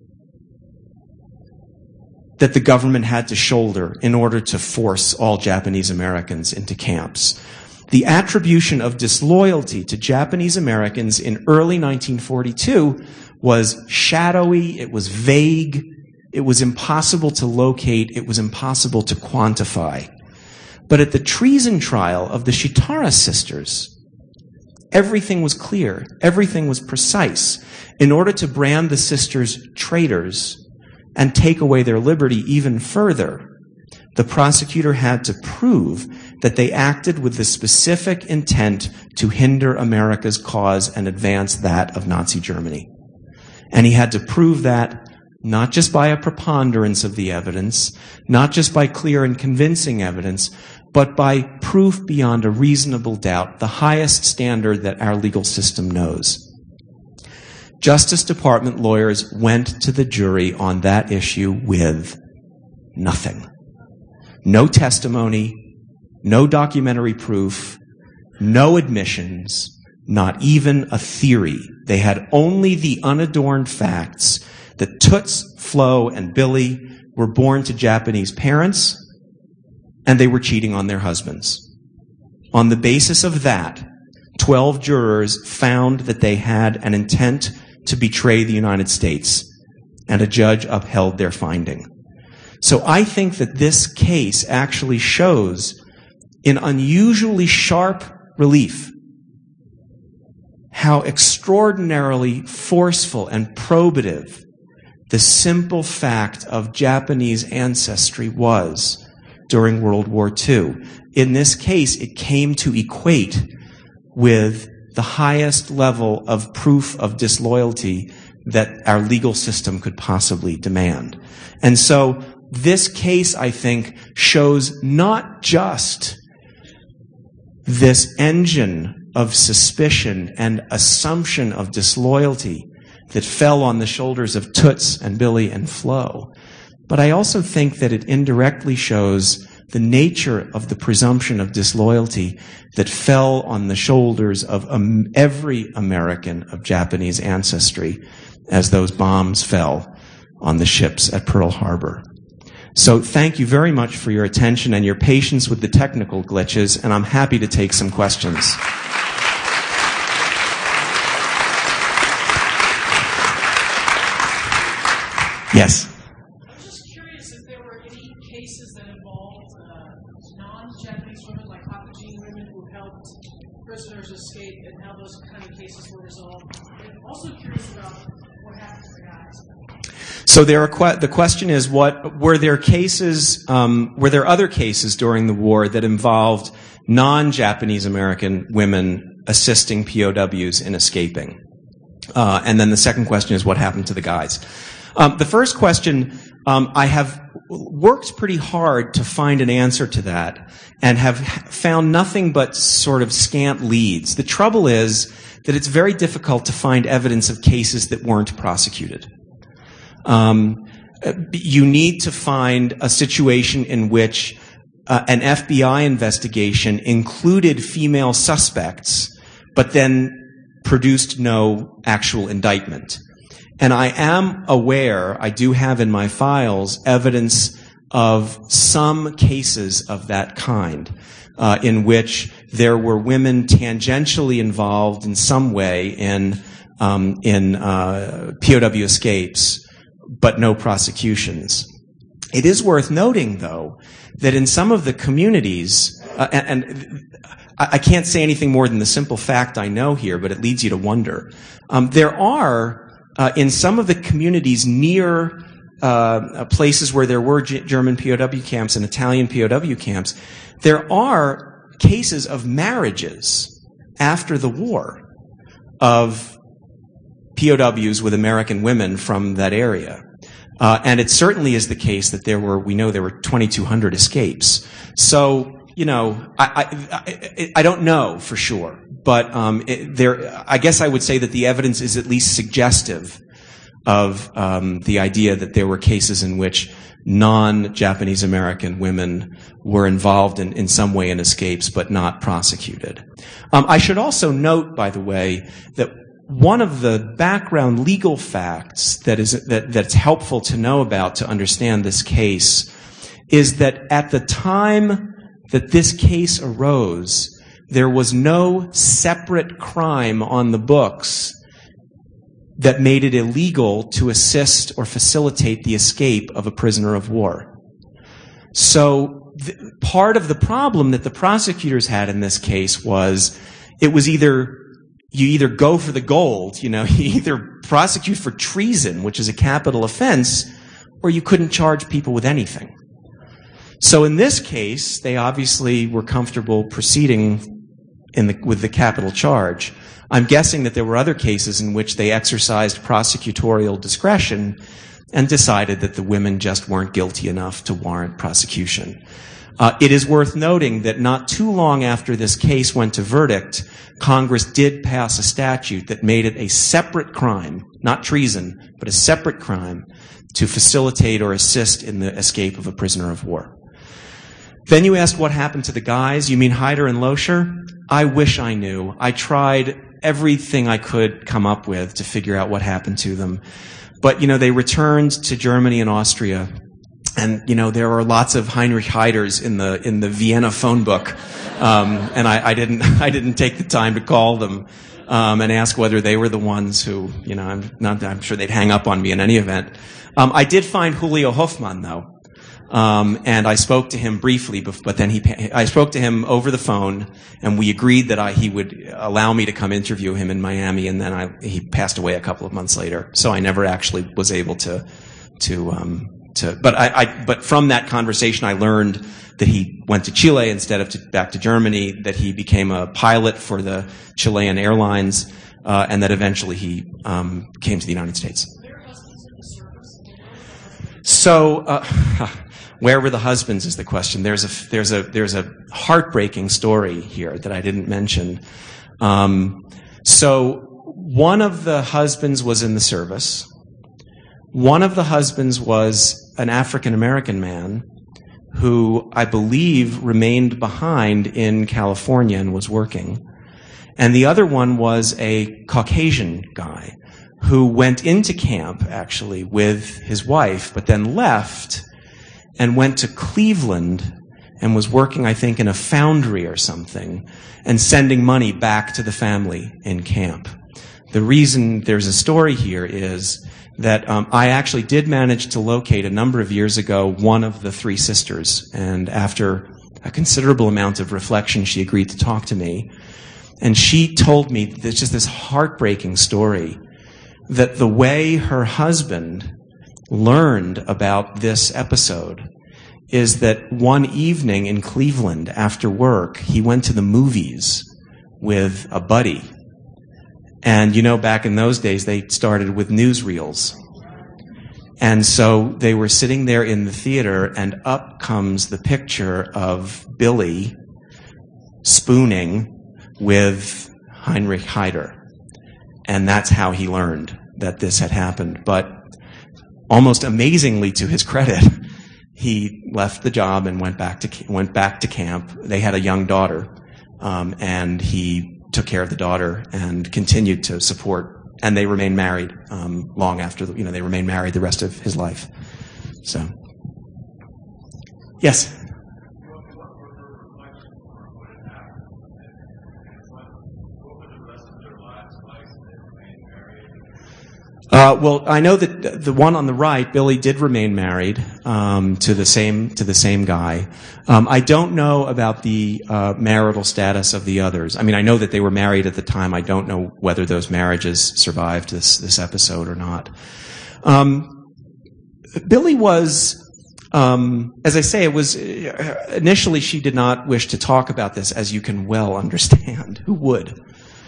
that the government had to shoulder in order to force all Japanese Americans into camps. The attribution of disloyalty to Japanese Americans in early nineteen forty-two was shadowy, it was vague, it was impossible to locate, it was impossible to quantify. But at the treason trial of the Shitara sisters, everything was clear, everything was precise. In order to brand the sisters traitors and take away their liberty even further, the prosecutor had to prove that they acted with the specific intent to hinder America's cause and advance that of Nazi Germany. And he had to prove that not just by a preponderance of the evidence, not just by clear and convincing evidence, but by proof beyond a reasonable doubt, the highest standard that our legal system knows. Justice Department lawyers went to the jury on that issue with nothing. No testimony, no documentary proof, no admissions, not even a theory. They had only the unadorned facts that Toots, Flo, and Billy were born to Japanese parents, and they were cheating on their husbands. On the basis of that, twelve jurors found that they had an intent to betray the United States, and a judge upheld their finding. So I think that this case actually shows in unusually sharp relief how extraordinarily forceful and probative the simple fact of Japanese ancestry was during World War Two. In this case, it came to equate with the highest level of proof of disloyalty that our legal system could possibly demand. And so this case, I think, shows not just this engine of suspicion and assumption of disloyalty that fell on the shoulders of Toots and Billy and Flo, but I also think that it indirectly shows the nature of the presumption of disloyalty that fell on the shoulders of um, every American of Japanese ancestry as those bombs fell on the ships at Pearl Harbor. So thank you very much for your attention and your patience with the technical glitches, and I'm happy to take some questions. Yes?
I'm just curious if there were any cases that involved uh, non-Japanese women, like Hakujin women who helped prisoners escape, and how those kind of cases were resolved. I'm also curious about what happened to the guys.
So there are que- the question is, what were there cases? Um, were there other cases during the war that involved non-Japanese American women assisting P O Ws in escaping? Uh, and then the second question is, what happened to the guys? Um, the first question, um, I have worked pretty hard to find an answer to that and have found nothing but sort of scant leads. The trouble is that it's very difficult to find evidence of cases that weren't prosecuted. Um, you need to find a situation in which uh, an F B I investigation included female suspects, but then produced no actual indictment. And I am aware, I do have in my files, evidence of some cases of that kind, uh, in which there were women tangentially involved in some way in, um, in uh, P O W escapes, but no prosecutions. It is worth noting, though, that in some of the communities, uh, and, and I can't say anything more than the simple fact I know here, but it leads you to wonder. Um, there are, uh, in some of the communities near uh, places where there were G- German P O W camps and Italian P O W camps, there are cases of marriages after the war of P O Ws with American women from that area. Uh, and it certainly is the case that there were, we know there were twenty-two hundred escapes. So, you know, I, I, I, I don't know for sure, but um, it, there, I guess I would say that the evidence is at least suggestive of um, the idea that there were cases in which non-Japanese American women were involved in, in some way in escapes, but not prosecuted. Um, I should also note, by the way, that one of the background legal facts that is that, that's helpful to know about to understand this case is that at the time that this case arose, there was no separate crime on the books that made it illegal to assist or facilitate the escape of a prisoner of war. So th- part of the problem that the prosecutors had in this case was it was either you either go for the gold, you know, you either prosecute for treason, which is a capital offense, or you couldn't charge people with anything. So in this case, they obviously were comfortable proceeding in the, with the capital charge. I'm guessing that there were other cases in which they exercised prosecutorial discretion and decided that the women just weren't guilty enough to warrant prosecution. Uh, it is worth noting that not too long after this case went to verdict, Congress did pass a statute that made it a separate crime, not treason, but a separate crime, to facilitate or assist in the escape of a prisoner of war. Then you asked what happened to the guys. You mean Hyder and Loescher? I wish I knew. I tried everything I could come up with to figure out what happened to them. But, you know, they returned to Germany and Austria. And, you know, there were lots of Heinrich Heiders in the, in the Vienna phone book. Um, and I, I didn't, I didn't take the time to call them, um, and ask whether they were the ones who, you know, I'm not, I'm sure they'd hang up on me in any event. Um, I did find Julio Hoffmann, though. Um, and I spoke to him briefly, but then he, I spoke to him over the phone, and we agreed that I, he would allow me to come interview him in Miami, and then I, he passed away a couple of months later. So I never actually was able to, to, um, to, but I, I, but from that conversation I learned that he went to Chile instead of to, back to Germany, that he became a pilot for the Chilean Airlines, uh, and that eventually he, um, came to the United States. So, uh, where were the husbands is the question. There's a, there's a, there's a heartbreaking story here that I didn't mention. Um, so one of the husbands was in the service. One of the husbands was an African-American man who I believe remained behind in California and was working. And the other one was a Caucasian guy who went into camp, actually, with his wife, but then left and went to Cleveland and was working, I think, in a foundry or something and sending money back to the family in camp. The reason there's a story here is that um, I actually did manage to locate a number of years ago one of the three sisters, and after a considerable amount of reflection, she agreed to talk to me. And she told me there's just this heartbreaking story that the way her husband learned about this episode is that one evening in Cleveland after work, he went to the movies with a buddy. And, you know, back in those days, they started with newsreels. And so they were sitting there in the theater, and up comes the picture of Billy spooning with Heinrich Heider. And that's how he learned that this had happened. But almost amazingly, to his credit, he left the job and went back to went back to camp. They had a young daughter, um, and he took care of the daughter and continued to support. And they remained married um, long after. The, you know, they remained married the rest of his life. So, yes. Uh, well, I know that the one on the right, Billy, did remain married um, to the same to the same guy. Um, I don't know about the uh, marital status of the others. I mean, I know that they were married at the time. I don't know whether those marriages survived this this episode or not. Um, Billy was, um, as I say, it was initially she did not wish to talk about this, as you can well understand. Who would?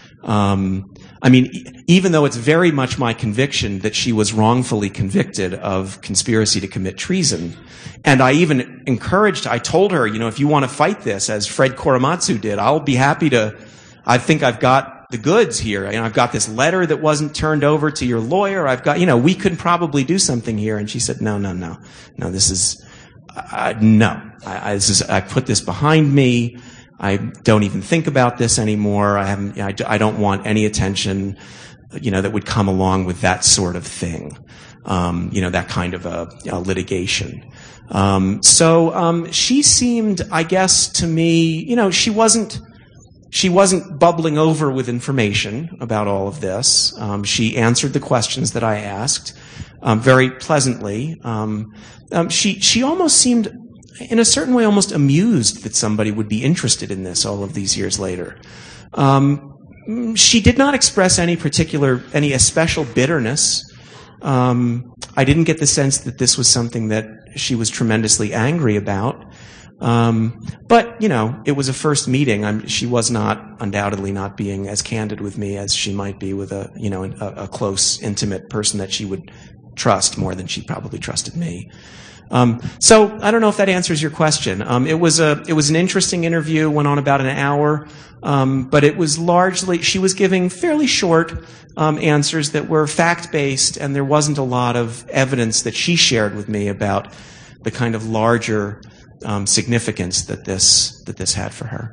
Um, I mean, even though it's very much my conviction that she was wrongfully convicted of conspiracy to commit treason, and I even encouraged, I told her, you know, if you want to fight this, as Fred Korematsu did, I'll be happy to, I think I've got the goods here. You know, I've got this letter that wasn't turned over to your lawyer. I've got, you know, we could probably do something here. And she said, no, no, no, no, this is, uh, no, I, I, this is, I put this behind me. I don't even think about this anymore. I haven't, I, I don't want any attention, you know, that would come along with that sort of thing. Um, you know, that kind of a, a litigation. Um, so, um, she seemed, I guess, to me, you know, she wasn't, she wasn't bubbling over with information about all of this. Um, she answered the questions that I asked, um, very pleasantly. Um, um, she, she almost seemed, in a certain way, almost amused that somebody would be interested in this all of these years later. Um, she did not express any particular, any especial bitterness. Um, I didn't get the sense that this was something that she was tremendously angry about. Um, but, you know, it was a first meeting. I'm, she was not, undoubtedly not being as candid with me as she might be with a, you know, a, a close, intimate person that she would trust more than she probably trusted me. Um, so I don't know if that answers your question. Um, it was a it was an interesting interview. Went on about an hour, um, but it was largely she was giving fairly short um, answers that were fact based, and there wasn't a lot of evidence that she shared with me about the kind of larger um, significance that this that this had for her.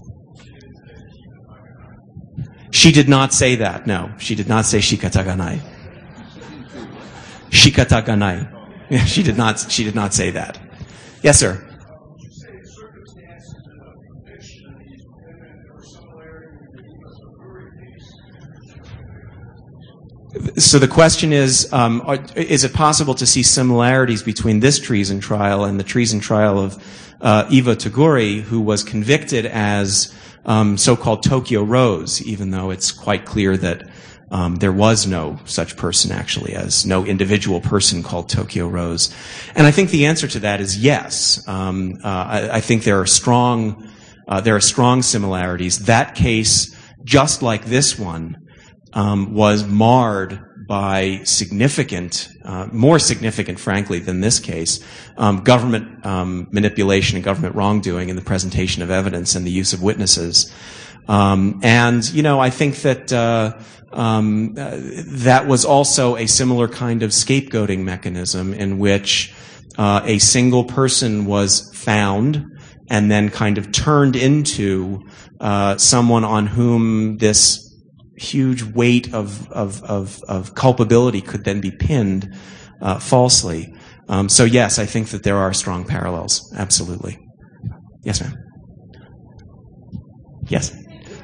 She did not say that. No, she did not say shikataganai. Shikataganai. Yeah, she did not. She did not say that. Yes, sir. So the question is: um, are, is it possible to see similarities between this treason trial and the treason trial of uh, Ivo Toguri, who was convicted as um, so-called Tokyo Rose, even though it's quite clear that Um, there was no such person, actually, as no individual person called Tokyo Rose. And I think the answer to that is yes. Um, uh, I, I think there are strong, uh, there are strong similarities. That case, just like this one, um, was marred by significant, uh, more significant, frankly, than this case, um, government um, manipulation and government wrongdoing in the presentation of evidence and the use of witnesses. Um, and, you know, I think that uh, um, uh, that was also a similar kind of scapegoating mechanism in which uh, a single person was found and then kind of turned into uh, someone on whom this huge weight of, of, of, of culpability could then be pinned uh, falsely. Um, so, yes, I think that there are strong parallels. Absolutely. Yes, ma'am. Yes.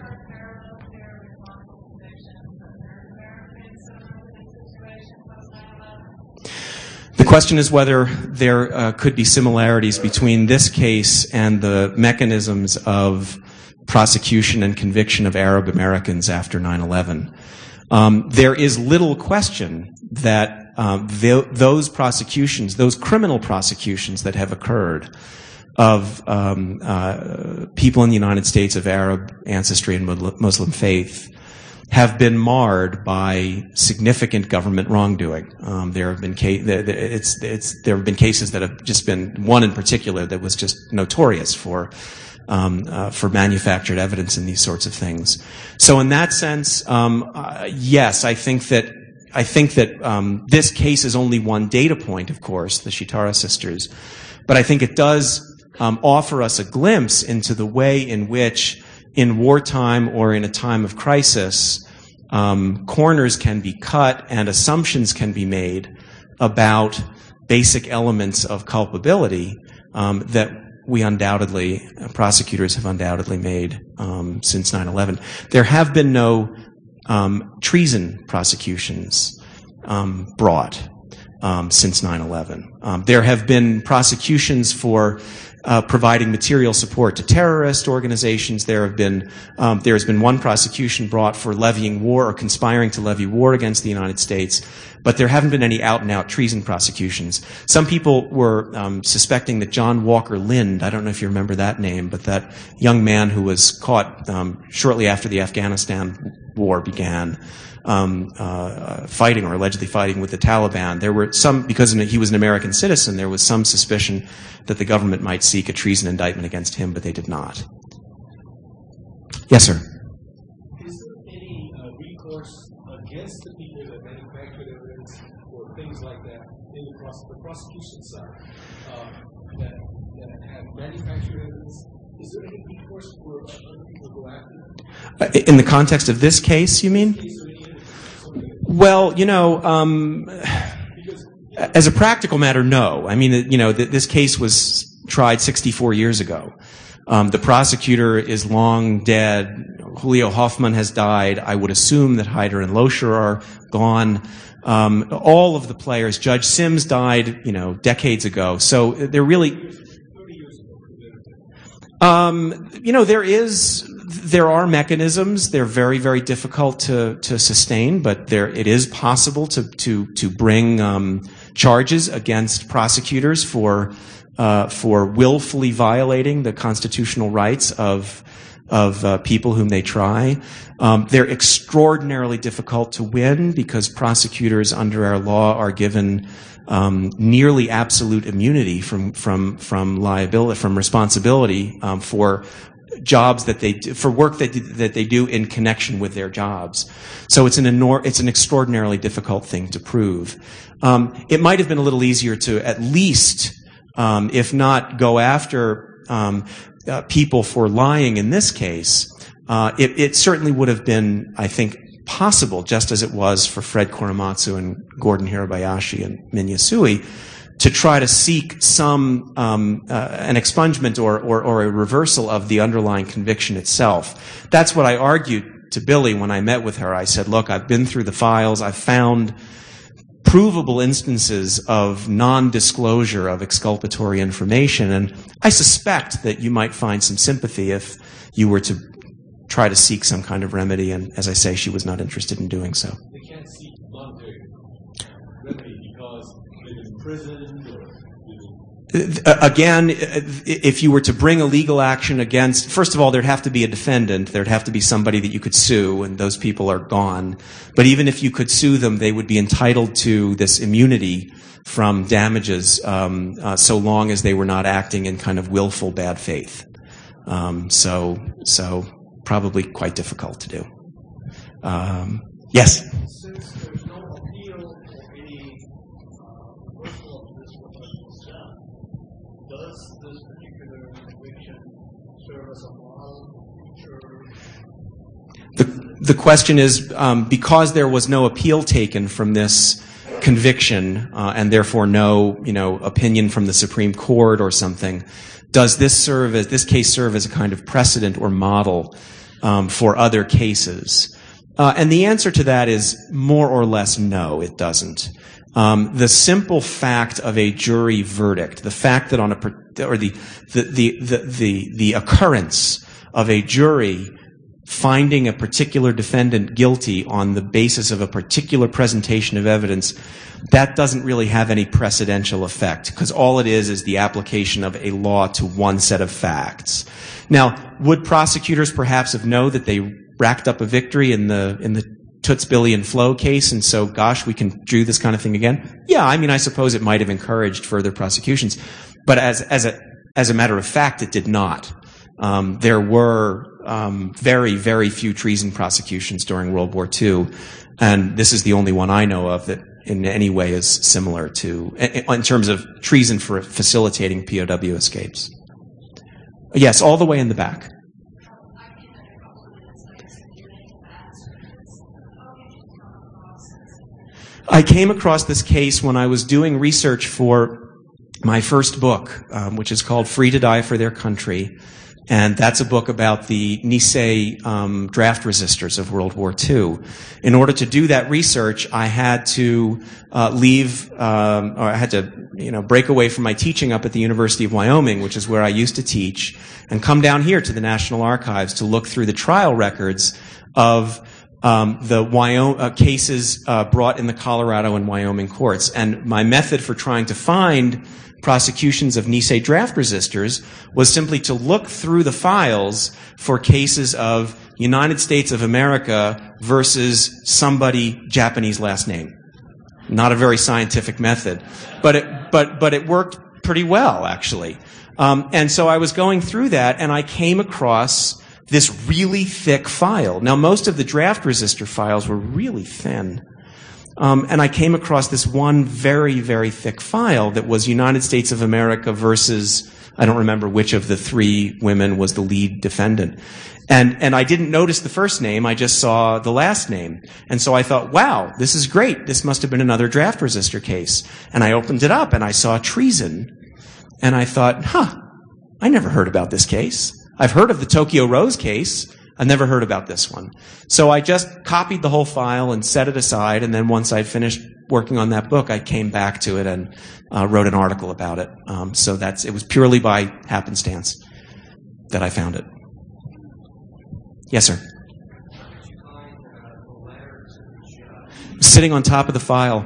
The question is whether there uh, could be similarities between this case and the mechanisms of prosecution and conviction of Arab Americans after nine eleven. Um, there is little question that um, th- those prosecutions, those criminal prosecutions that have occurred of um, uh, people in the United States of Arab ancestry and Muslim faith, have been marred by significant government wrongdoing. Um, there have been ca- it's, it's, there have been cases that have just been, one in particular that was just notorious for um, uh, for manufactured evidence and these sorts of things. So in that sense, um, uh, yes, I think that I think that um, this case is only one data point, of course, the Shitara sisters, but I think it does um, offer us a glimpse into the way in which, in wartime or in a time of crisis, um, corners can be cut and assumptions can be made about basic elements of culpability um, that we undoubtedly, uh, prosecutors have undoubtedly made um, since nine eleven. There have been no um, treason prosecutions um, brought um, since nine eleven. Um, there have been prosecutions for Uh, providing material support to terrorist organizations. There have been, um, there has been one prosecution brought for levying war or conspiring to levy war against the United States, but there haven't been any out-and-out treason prosecutions. Some people were um, suspecting that John Walker Lind, I don't know if you remember that name, but that young man who was caught um, shortly after the Afghanistan war began, Um, uh, fighting or allegedly fighting with the Taliban. There were some, because he was an American citizen, there was some suspicion that the government might seek a treason indictment against him, but they did not. Yes, sir.
Is there any uh, recourse against the people that manufactured evidence or things like that in the, pros- the prosecution side uh, that, that have manufactured evidence? Is there any recourse for other people to go after them?
Uh, in the context of this case, you mean? Well, you know, um, as a practical matter, no. I mean, you know, th- this case was tried sixty-four years ago. Um, the prosecutor is long dead. Julio Hoffman has died. I would assume that Hyder and Loescher are gone. Um, all of the players. Judge Sims died, you know, decades ago. So they're really... Um, you know, there is... There are mechanisms. They're very, very difficult to, to sustain, but there it is possible to to to bring um, charges against prosecutors for uh, for willfully violating the constitutional rights of of uh, people whom they try. Um, they're extraordinarily difficult to win because prosecutors under our law are given um, nearly absolute immunity from from from liability, from responsibility um, for jobs that they do, for work that that they do in connection with their jobs. So it's an enor- it's an extraordinarily difficult thing to prove. Um, it might have been a little easier to at least, um, if not go after um, uh, people for lying in this case. Uh, it, it certainly would have been, I think, possible, just as it was for Fred Korematsu and Gordon Hirabayashi and Minya Sui, to try to seek some um, uh, an expungement or, or or a reversal of the underlying conviction itself. That's what I argued to Billy when I met with her. I said, look, I've been through the files. I've found provable instances of non-disclosure of exculpatory information, and I suspect that you might find some sympathy if you were to try to seek some kind of remedy, and as I say, she was not interested in doing so.
They can't seek voluntary remedy because they've been imprisoned.
Again, if you were to bring a legal action against, first of all, there'd have to be a defendant. There'd have to be somebody that you could sue, and those people are gone. But even if you could sue them, they would be entitled to this immunity from damages um, uh, so long as they were not acting in kind of willful bad faith. Um, so, so probably quite difficult to do. Um, yes?
Since there's no appeal or any reversal of this professional staff, does this particular conviction serve as a model for future?
The, the question is, um, because there was no appeal taken from this conviction, uh, and therefore no, you know, opinion from the Supreme Court or something, does this serve as, this case serve as a kind of precedent or model um, for other cases? Uh, and the answer to that is more or less no, it doesn't. Um, the simple fact of a jury verdict, the fact that on a, or the, the, the, the, the, the occurrence of a jury finding a particular defendant guilty on the basis of a particular presentation of evidence, that doesn't really have any precedential effect, because all it is is the application of a law to one set of facts. Now, would prosecutors perhaps have known that they racked up a victory in the in the Toots, Billy, and Flo case, and so, gosh, we can do this kind of thing again? Yeah, I mean, I suppose it might have encouraged further prosecutions, but as as a as a matter of fact, it did not. Um, there were um, very, very few treason prosecutions during World War Two, and this is the only one I know of that in any way is similar to, in terms of treason for facilitating P O W escapes. Yes, all the way in the back. I came across this case when I was doing research for my first book, um, which is called Free to Die for Their Country. And that's a book about the Nisei um, draft resistors of World War Two. In order to do that research, I had to uh, leave, um, or I had to, you know, break away from my teaching up at the University of Wyoming, which is where I used to teach, and come down here to the National Archives to look through the trial records of um, the Wyoming uh, cases uh, brought in the Colorado and Wyoming courts. And my method for trying to find prosecutions of Nisei draft resistors was simply to look through the files for cases of United States of America versus somebody Japanese last name. Not a very scientific method, but it but but it worked pretty well, actually. Um, and so I was going through that, and I came across this really thick file. Now, most of the draft resistor files were really thin. Um, and I came across this one very, very thick file that was United States of America versus, I don't remember which of the three women was the lead defendant. And, and I didn't notice the first name, I just saw the last name. And so I thought, wow, this is great. This must have been another draft resistor case. And I opened it up and I saw treason. And I thought, huh, I never heard about this case. I've heard of the Tokyo Rose case. I never heard about this one. So I just copied the whole file and set it aside, and then once I'd finished working on that book, I came back to it and uh, wrote an article about it. Um, so that's it was purely by happenstance that I found it. Yes, sir. Sitting on top of the file.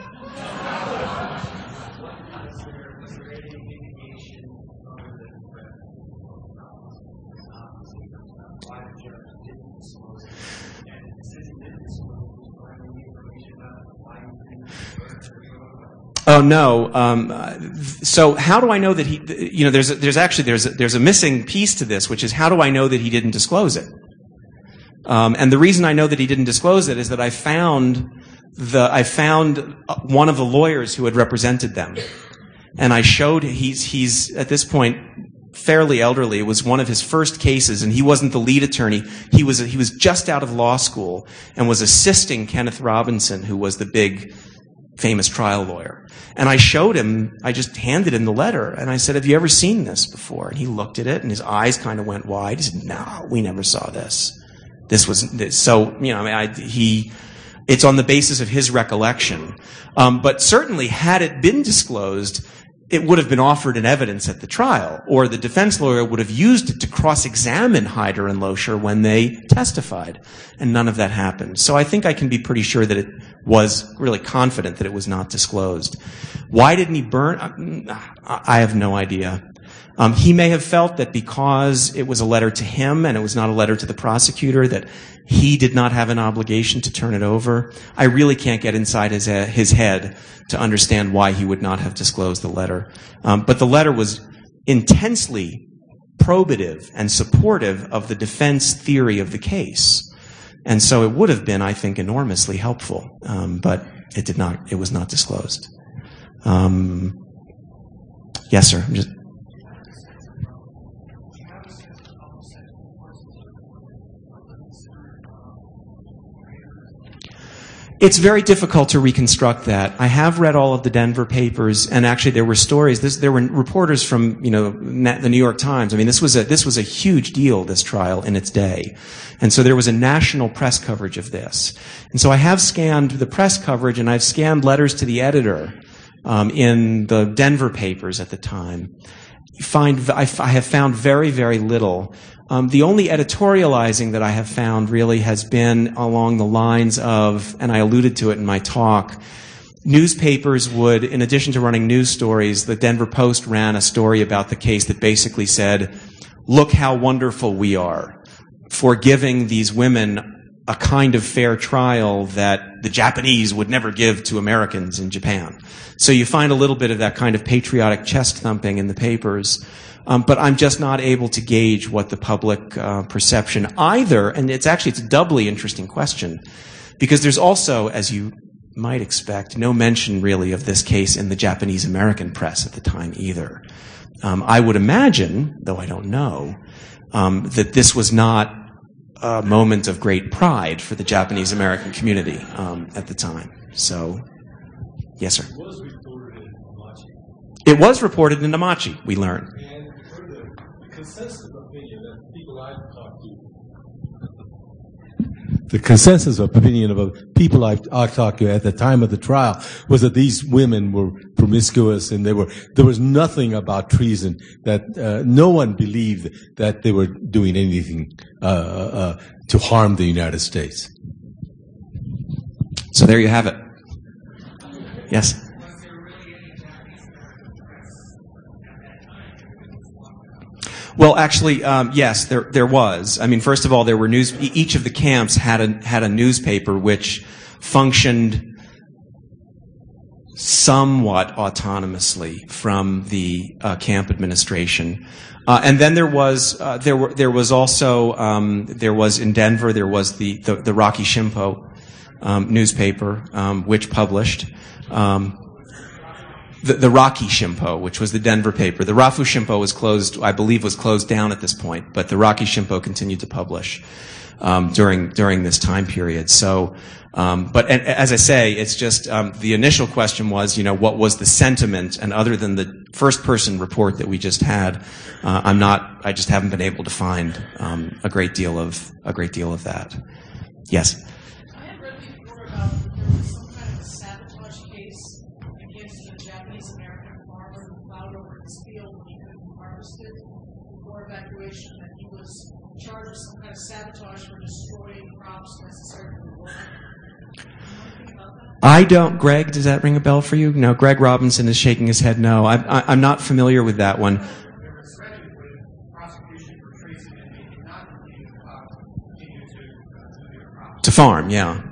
Oh no. Um, so how do I know that he? You know, there's a, there's actually there's a, there's a missing piece to this, which is how do I know that he didn't disclose it? Um, and the reason I know that he didn't disclose it is that I found the I found one of the lawyers who had represented them, and I showed he's he's at this point fairly elderly. It was one of his first cases, and he wasn't the lead attorney. He was he was just out of law school and was assisting Kenneth Robinson, who was the big famous trial lawyer. And I showed him, I just handed him the letter, and I said, have you ever seen this before? And he looked at it, and his eyes kind of went wide. He said, no, we never saw this. This was, this. So, you know, I mean, I, he, it's on the basis of his recollection. Um, but certainly, had it been disclosed, it would have been offered in evidence at the trial, or the defense lawyer would have used it to cross-examine Hyder and Loescher when they testified, and none of that happened. So I think I can be pretty sure that it was really confident that it was not disclosed. Why didn't he burn? I have no idea. Um, he may have felt that because it was a letter to him and it was not a letter to the prosecutor, that he did not have an obligation to turn it over. I really can't get inside his, uh, his head to understand why he would not have disclosed the letter. Um, but the letter was intensely probative and supportive of the defense theory of the case. And so it would have been, I think, enormously helpful. Um, but it did not, it was not disclosed. Um, yes, sir. I'm just, It's very difficult to reconstruct that. I have read all of the Denver papers, and actually there were stories. This, there were reporters from, you know, the New York Times. I mean, this was a this was a huge deal, this trial in its day, and so there was a national press coverage of this. And so I have scanned the press coverage, and I've scanned letters to the editor um, in the Denver papers at the time. You find I, I have found very very little. Um, the only editorializing that I have found really has been along the lines of, and I alluded to it in my talk, newspapers would, in addition to running news stories, the Denver Post ran a story about the case that basically said, look how wonderful we are. for giving these women a kind of fair trial that the Japanese would never give to Americans in Japan. So you find a little bit of that kind of patriotic chest thumping in the papers. Um, but I'm just not able to gauge what the public uh, perception either, and it's actually, it's a doubly interesting question, because there's also, as you might expect, no mention really of this case in the Japanese-American press at the time either. Um, I would imagine, though I don't know, um, that this was not a moment of great pride for the Japanese-American community um, at the time. So, yes, sir.
It was reported in Namachi.
It was reported in Namachi, we learn.
And for the consensus opinion that people I've talked to, the consensus of opinion of people I've, I've talked to at the time of the trial was that these women were promiscuous, and they were there was nothing about treason, that uh, no one believed that they were doing anything uh, uh, to harm the United States.
So there you have it. Yes? Well, actually, um, yes, there there was. I mean, first of all, there were news. Each of the camps had a had a newspaper which functioned somewhat autonomously from the uh, camp administration, uh, and then there was uh, there were there was also um, there was in Denver there was the the, the Rocky Shimpo um, newspaper um, which published. Um, The, the Rocky Shimpo, which was the Denver paper. The Rafu Shimpo was closed, I believe was closed down at this point, but the Rocky Shimpo continued to publish um, during during this time period. So, um, but and, as I say, it's just um, the initial question was, you know, what was the sentiment? And other than the first-person report that we just had, uh, I'm not, I just haven't been able to find um, a great deal of a great deal of that. Yes.
I had read before about that there was some kind of a sabotage case against a Japanese-American farmer who plowed over his field when he couldn't harvest it before evacuation, and he was charged with some kind of sabotage for destroying crops necessary for the war.
I don't. Greg, does that ring a bell for you? No, Greg Robinson is shaking his head no. I, I, I'm not familiar with that one.
There was threatened with prosecution for treason and maybe not continue to continue to do their crops.
To farm, yeah.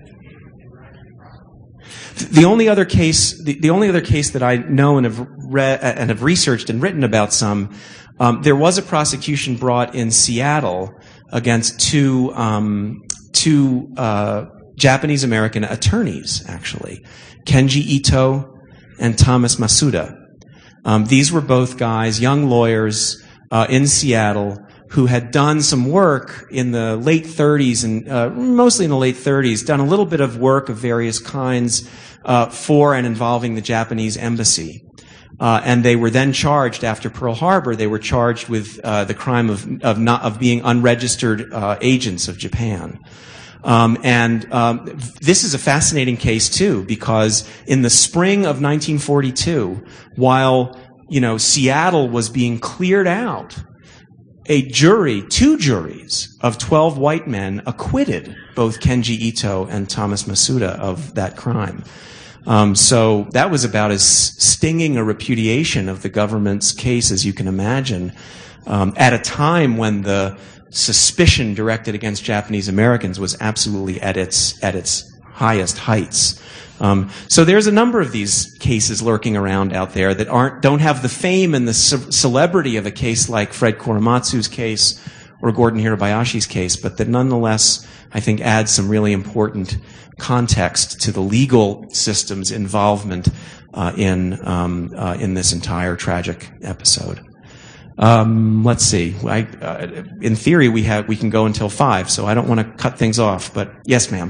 The only other case, the, the only other case that I know and have read and have researched and written about some, um, there was a prosecution brought in Seattle against two um, two uh, Japanese American attorneys, actually, Kenji Ito and Thomas Masuda. Um, these were both guys, young lawyers uh, in Seattle, who had done some work in the late thirties and uh, mostly in the late thirties, done a little bit of work of various kinds uh, for and involving the Japanese embassy. Uh, and they were then charged after Pearl Harbor. They were charged with uh, the crime of of not of being unregistered uh, agents of Japan. Um, and um, this is a fascinating case too, because in the spring of nineteen forty-two, while you know Seattle was being cleared out, a jury, two juries of twelve white men acquitted both Kenji Ito and Thomas Masuda of that crime. Um, so that was about as stinging a repudiation of the government's case as you can imagine, um, at a time when the suspicion directed against Japanese Americans was absolutely at its at its highest heights. Um, so there's a number of these cases lurking around out there that aren't don't have the fame and the ce- celebrity of a case like Fred Korematsu's case or Gordon Hirabayashi's case, but that nonetheless I think adds some really important context to the legal system's involvement uh, in um, uh, in this entire tragic episode. Um, let's see. I, uh, in theory, we have we can go until five, so I don't want to cut things off. But yes, ma'am.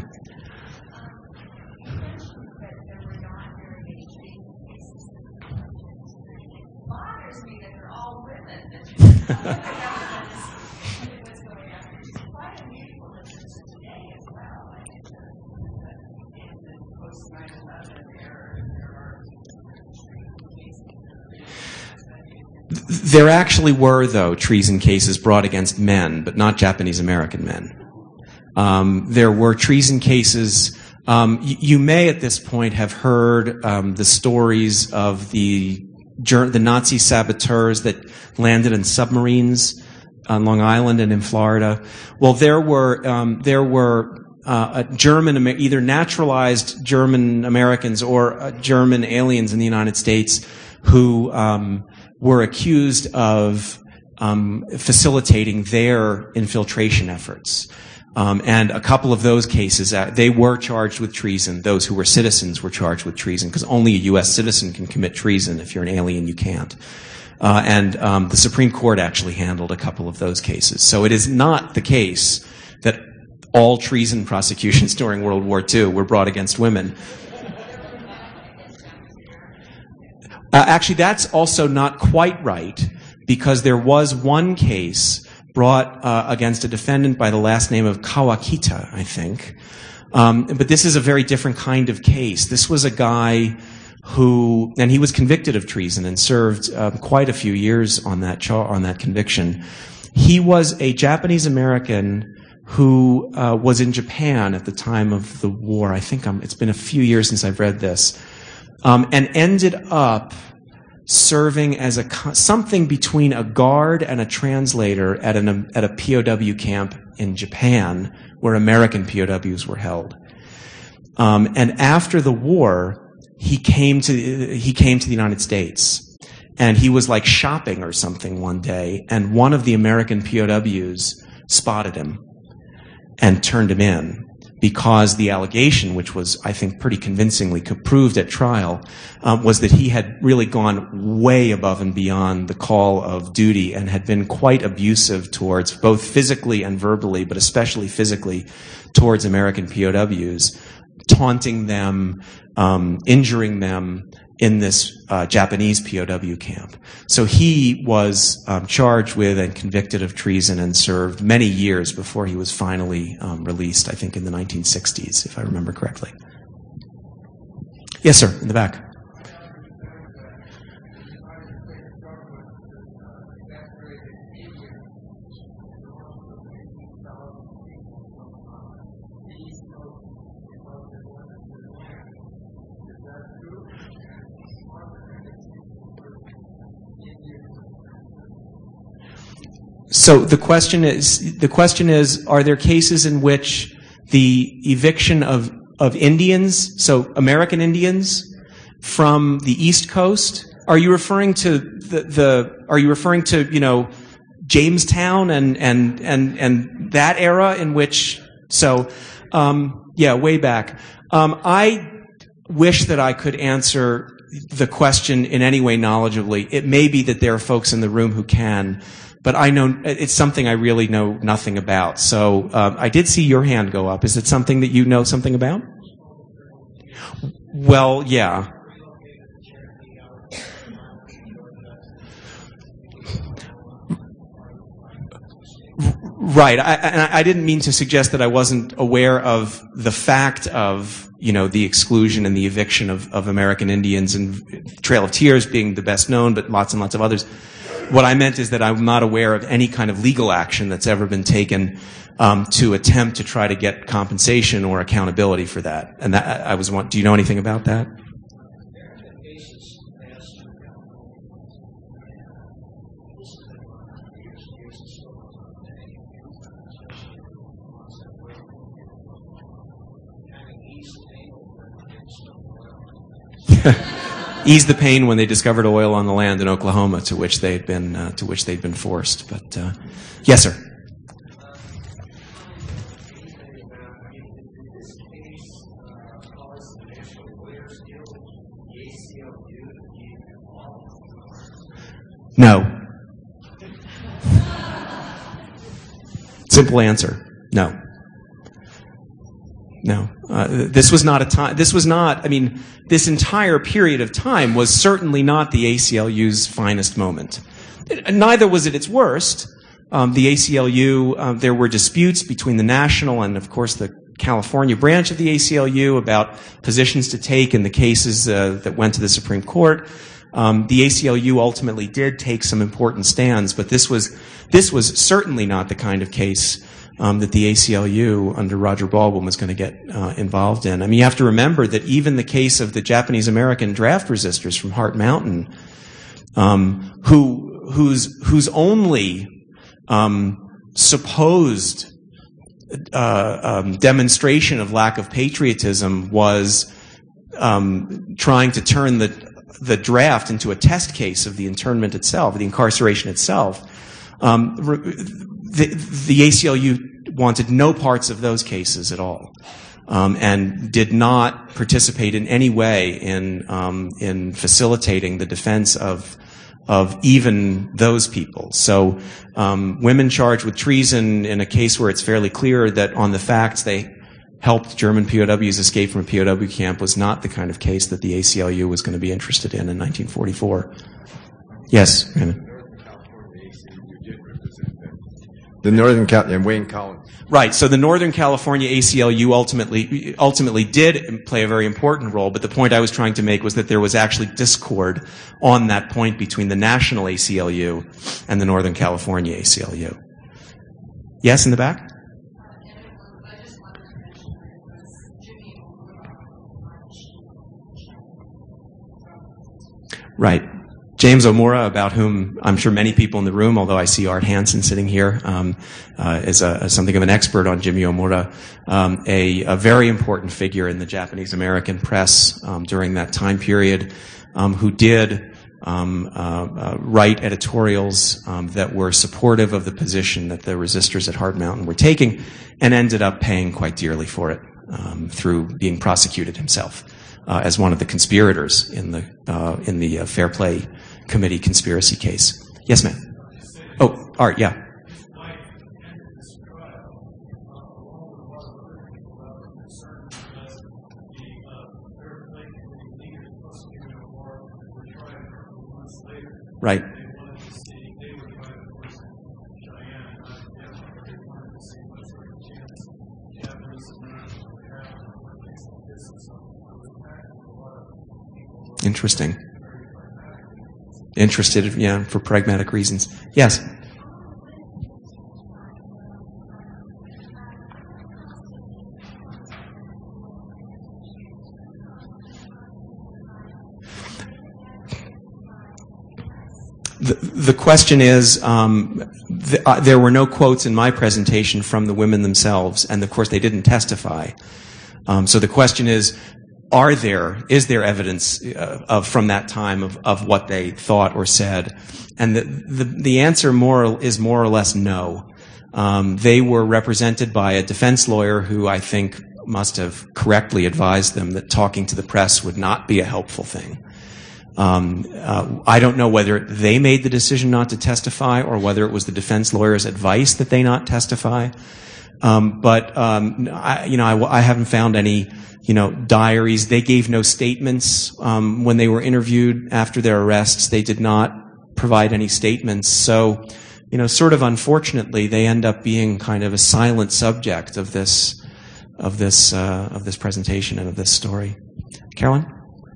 There actually were, though, treason cases brought against men, but not Japanese American men. Um, there were treason cases. Um, y- you may, at this point, have heard um, the stories of the ger- the Nazi saboteurs that landed in submarines on Long Island and in Florida. Well, there were um, there were uh, German, either naturalized German Americans or uh, German aliens in the United States who um, were accused of um, facilitating their infiltration efforts. Um, and a couple of those cases, uh, they were charged with treason. Those who were citizens were charged with treason, because only a U S citizen can commit treason. If you're an alien, you can't. Uh, and um, the Supreme Court actually handled a couple of those cases. So it is not the case that all treason prosecutions during World War Two were brought against women. Uh, actually, that's also not quite right, because there was one case brought uh, against a defendant by the last name of Kawakita, I think. Um, but this is a very different kind of case. This was a guy who, and he was convicted of treason and served uh, quite a few years on that char- on that conviction. He was a Japanese American who uh, was in Japan at the time of the war. I think I'm, it's been a few years since I've read this, um, and ended up serving as a something between a guard and a translator at an at a P O W camp in Japan, where American P O Ws were held. Um, and after the war, he came to he came to the United States, and he was like shopping or something one day, and one of the American P O Ws spotted him and turned him in, because the allegation, which was, I think, pretty convincingly proved at trial, um, was that he had really gone way above and beyond the call of duty and had been quite abusive towards, both physically and verbally, but especially physically, towards American P O Ws, taunting them, um, injuring them in this uh, Japanese P O W camp. So he was um, charged with and convicted of treason and served many years before he was finally um, released, I think in the nineteen sixties, if I remember correctly. Yes, sir, in the back. So the question is, the question is, are there cases in which the eviction of, of Indians, so American Indians, from the East Coast, are you referring to the, the are you referring to, you know, Jamestown and, and, and, and that era in which, so, um, yeah, way back. Um, I wish that I could answer the question in any way knowledgeably. It may be that there are folks in the room who can, but I know it's something I really know nothing about. So uh, I did see your hand go up. Is it something that you know something about? Well, yeah. Right. I, I, I didn't mean to suggest that I wasn't aware of the fact of, you know, the exclusion and the eviction of, of American Indians, and Trail of Tears being the best known, but lots and lots of others. What I meant is that I'm not aware of any kind of legal action that's ever been taken um, to attempt to try to get compensation or accountability for that. And that I was. Do you know anything about that? Ease the pain when they discovered oil on the land in Oklahoma, to which they'd been uh, to which they'd been forced. But uh, yes, sir. No. Simple answer. No. No. Uh, this was not a time, this was not, I mean, this entire period of time was certainly not the A C L U's finest moment. It, neither was it its worst. Um, the A C L U, um, there were disputes between the national and, of course, the California branch of the A C L U about positions to take in the cases uh, that went to the Supreme Court. Um, the A C L U ultimately did take some important stands, but this was, this was certainly not the kind of case Um, that the A C L U under Roger Baldwin was going to get uh, involved in. I mean, you have to remember that even the case of the Japanese-American draft resistors from Hart Mountain, um, who whose whose only um, supposed uh, um, demonstration of lack of patriotism was um, trying to turn the the draft into a test case of the internment itself, the incarceration itself. Um, the, the A C L U wanted no parts of those cases at all, um, and did not participate in any way in um, in facilitating the defense of of even those people. So, um, women charged with treason in a case where it's fairly clear that on the facts they helped German P O Ws escape from a P O W camp was not the kind of case that the A C L U was going to be interested in in nineteen forty-four. Yes, Raymond.
The Northern Cal- and Wayne Collins.
Right. So the Northern California A C L U ultimately ultimately did play a very important role, but the point I was trying to make was that there was actually discord on that point between the national A C L U and the Northern California A C L U. Yes, in the back? Right. James Omura, about whom I'm sure many people in the room, although I see Art Hansen sitting here, um, uh, is a, something of an expert on Jimmy Omura, um, a, a very important figure in the Japanese American press um, during that time period, um, who did um, uh, uh, write editorials um, that were supportive of the position that the resistors at Hard Mountain were taking, and ended up paying quite dearly for it um, through being prosecuted himself uh, as one of the conspirators in the uh, in the uh, Fair Play Committee conspiracy case. Yes, ma'am. Oh, Art, yeah. Right. Interesting. Interested, yeah, for pragmatic reasons. Yes. The, the question is, um, the, uh, there were no quotes in my presentation from the women themselves, and of course they didn't testify. Um, so the question is, Are there, is there evidence uh, of, from that time of, of what they thought or said? And the, the, the answer more is more or less no. Um, they were represented by a defense lawyer who I think must have correctly advised them that talking to the press would not be a helpful thing. Um, uh, I don't know whether they made the decision not to testify or whether it was the defense lawyer's advice that they not testify. Um, but, um, I, you know, I, I haven't found any, you know, diaries. They gave no statements um, when they were interviewed after their arrests. They did not provide any statements. So, you know, sort of unfortunately, they end up being kind of a silent subject of this, of this, uh, of this presentation and of this story. Carolyn?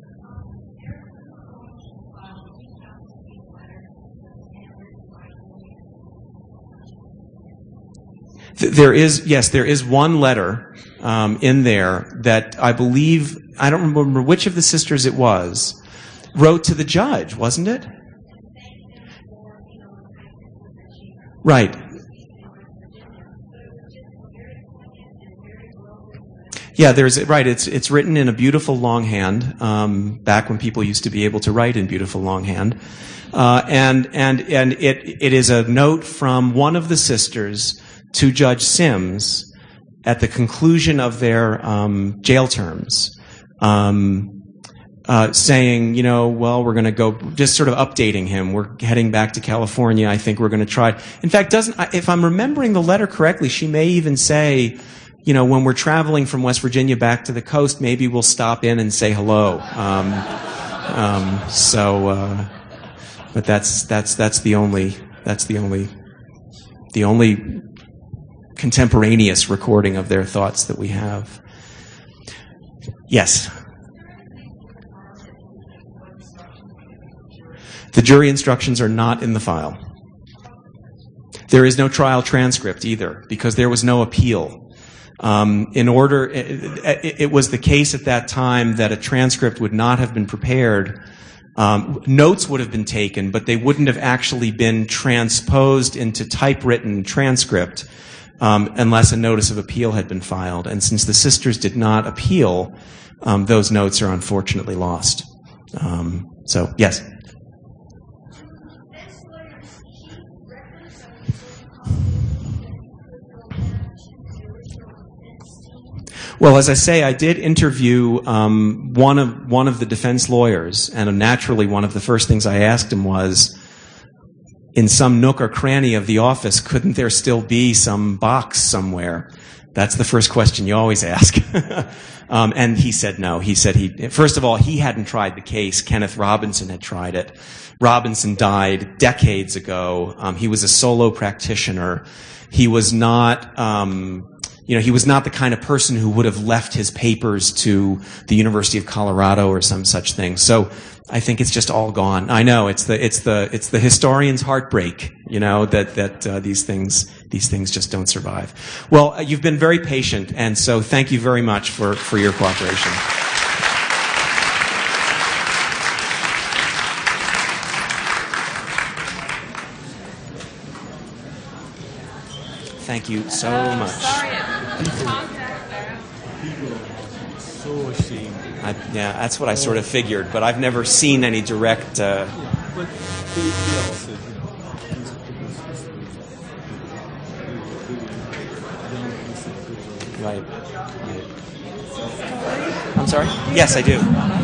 There is, yes, there is one letter um, in there that I believe, I don't remember which of the sisters it was, wrote to the judge, wasn't it? Right. Yeah, there's right. It's it's written in a beautiful longhand. Um, back when people used to be able to write in beautiful longhand, uh, and and and it it is a note from one of the sisters to Judge Sims at the conclusion of their um, jail terms, um, uh, saying, you know, well, we're going to go, just sort of updating him. We're heading back to California. I think we're going to try. In fact, doesn't if I'm remembering the letter correctly, she may even say, you know, when we're traveling from West Virginia back to the coast, maybe we'll stop in and say hello. Um, um, so, uh, but that's that's that's the only that's the only the only. contemporaneous recording of their thoughts that we have. Yes. The jury instructions are not in the file. There is no trial transcript either, because there was no appeal. Um, in order, it, it, it was the case at that time that a transcript would not have been prepared Um, notes would have been taken, but they wouldn't have actually been transposed into typewritten transcript um, unless a notice of appeal had been filed. And since the sisters did not appeal, um, those notes are unfortunately lost. Um, so, yes? Well, as I say, I did interview um, one of one of the defense lawyers, and naturally, one of the first things I asked him was, in some nook or cranny of the office, couldn't there still be some box somewhere? That's the first question you always ask. um, and he said no. He said he first of all he hadn't tried the case. Kenneth Robinson had tried it. Robinson died decades ago. Um, he was a solo practitioner. He was not. Um, You know, he was not the kind of person who would have left his papers to the University of Colorado or some such thing. So I think it's just all gone. I know it's the it's the it's the historian's heartbreak. You know that that uh, these things these things just don't survive. Well, uh, you've been very patient, and so thank you very much for for your cooperation. Thank you so
Uh,
much.
Sorry, it- contact there.
People are so ashamed.
I, yeah, that's what I sort of figured, but I've never seen any direct. Uh,
But they, they all said, you know, these
right. right. I'm sorry. Yes, I do.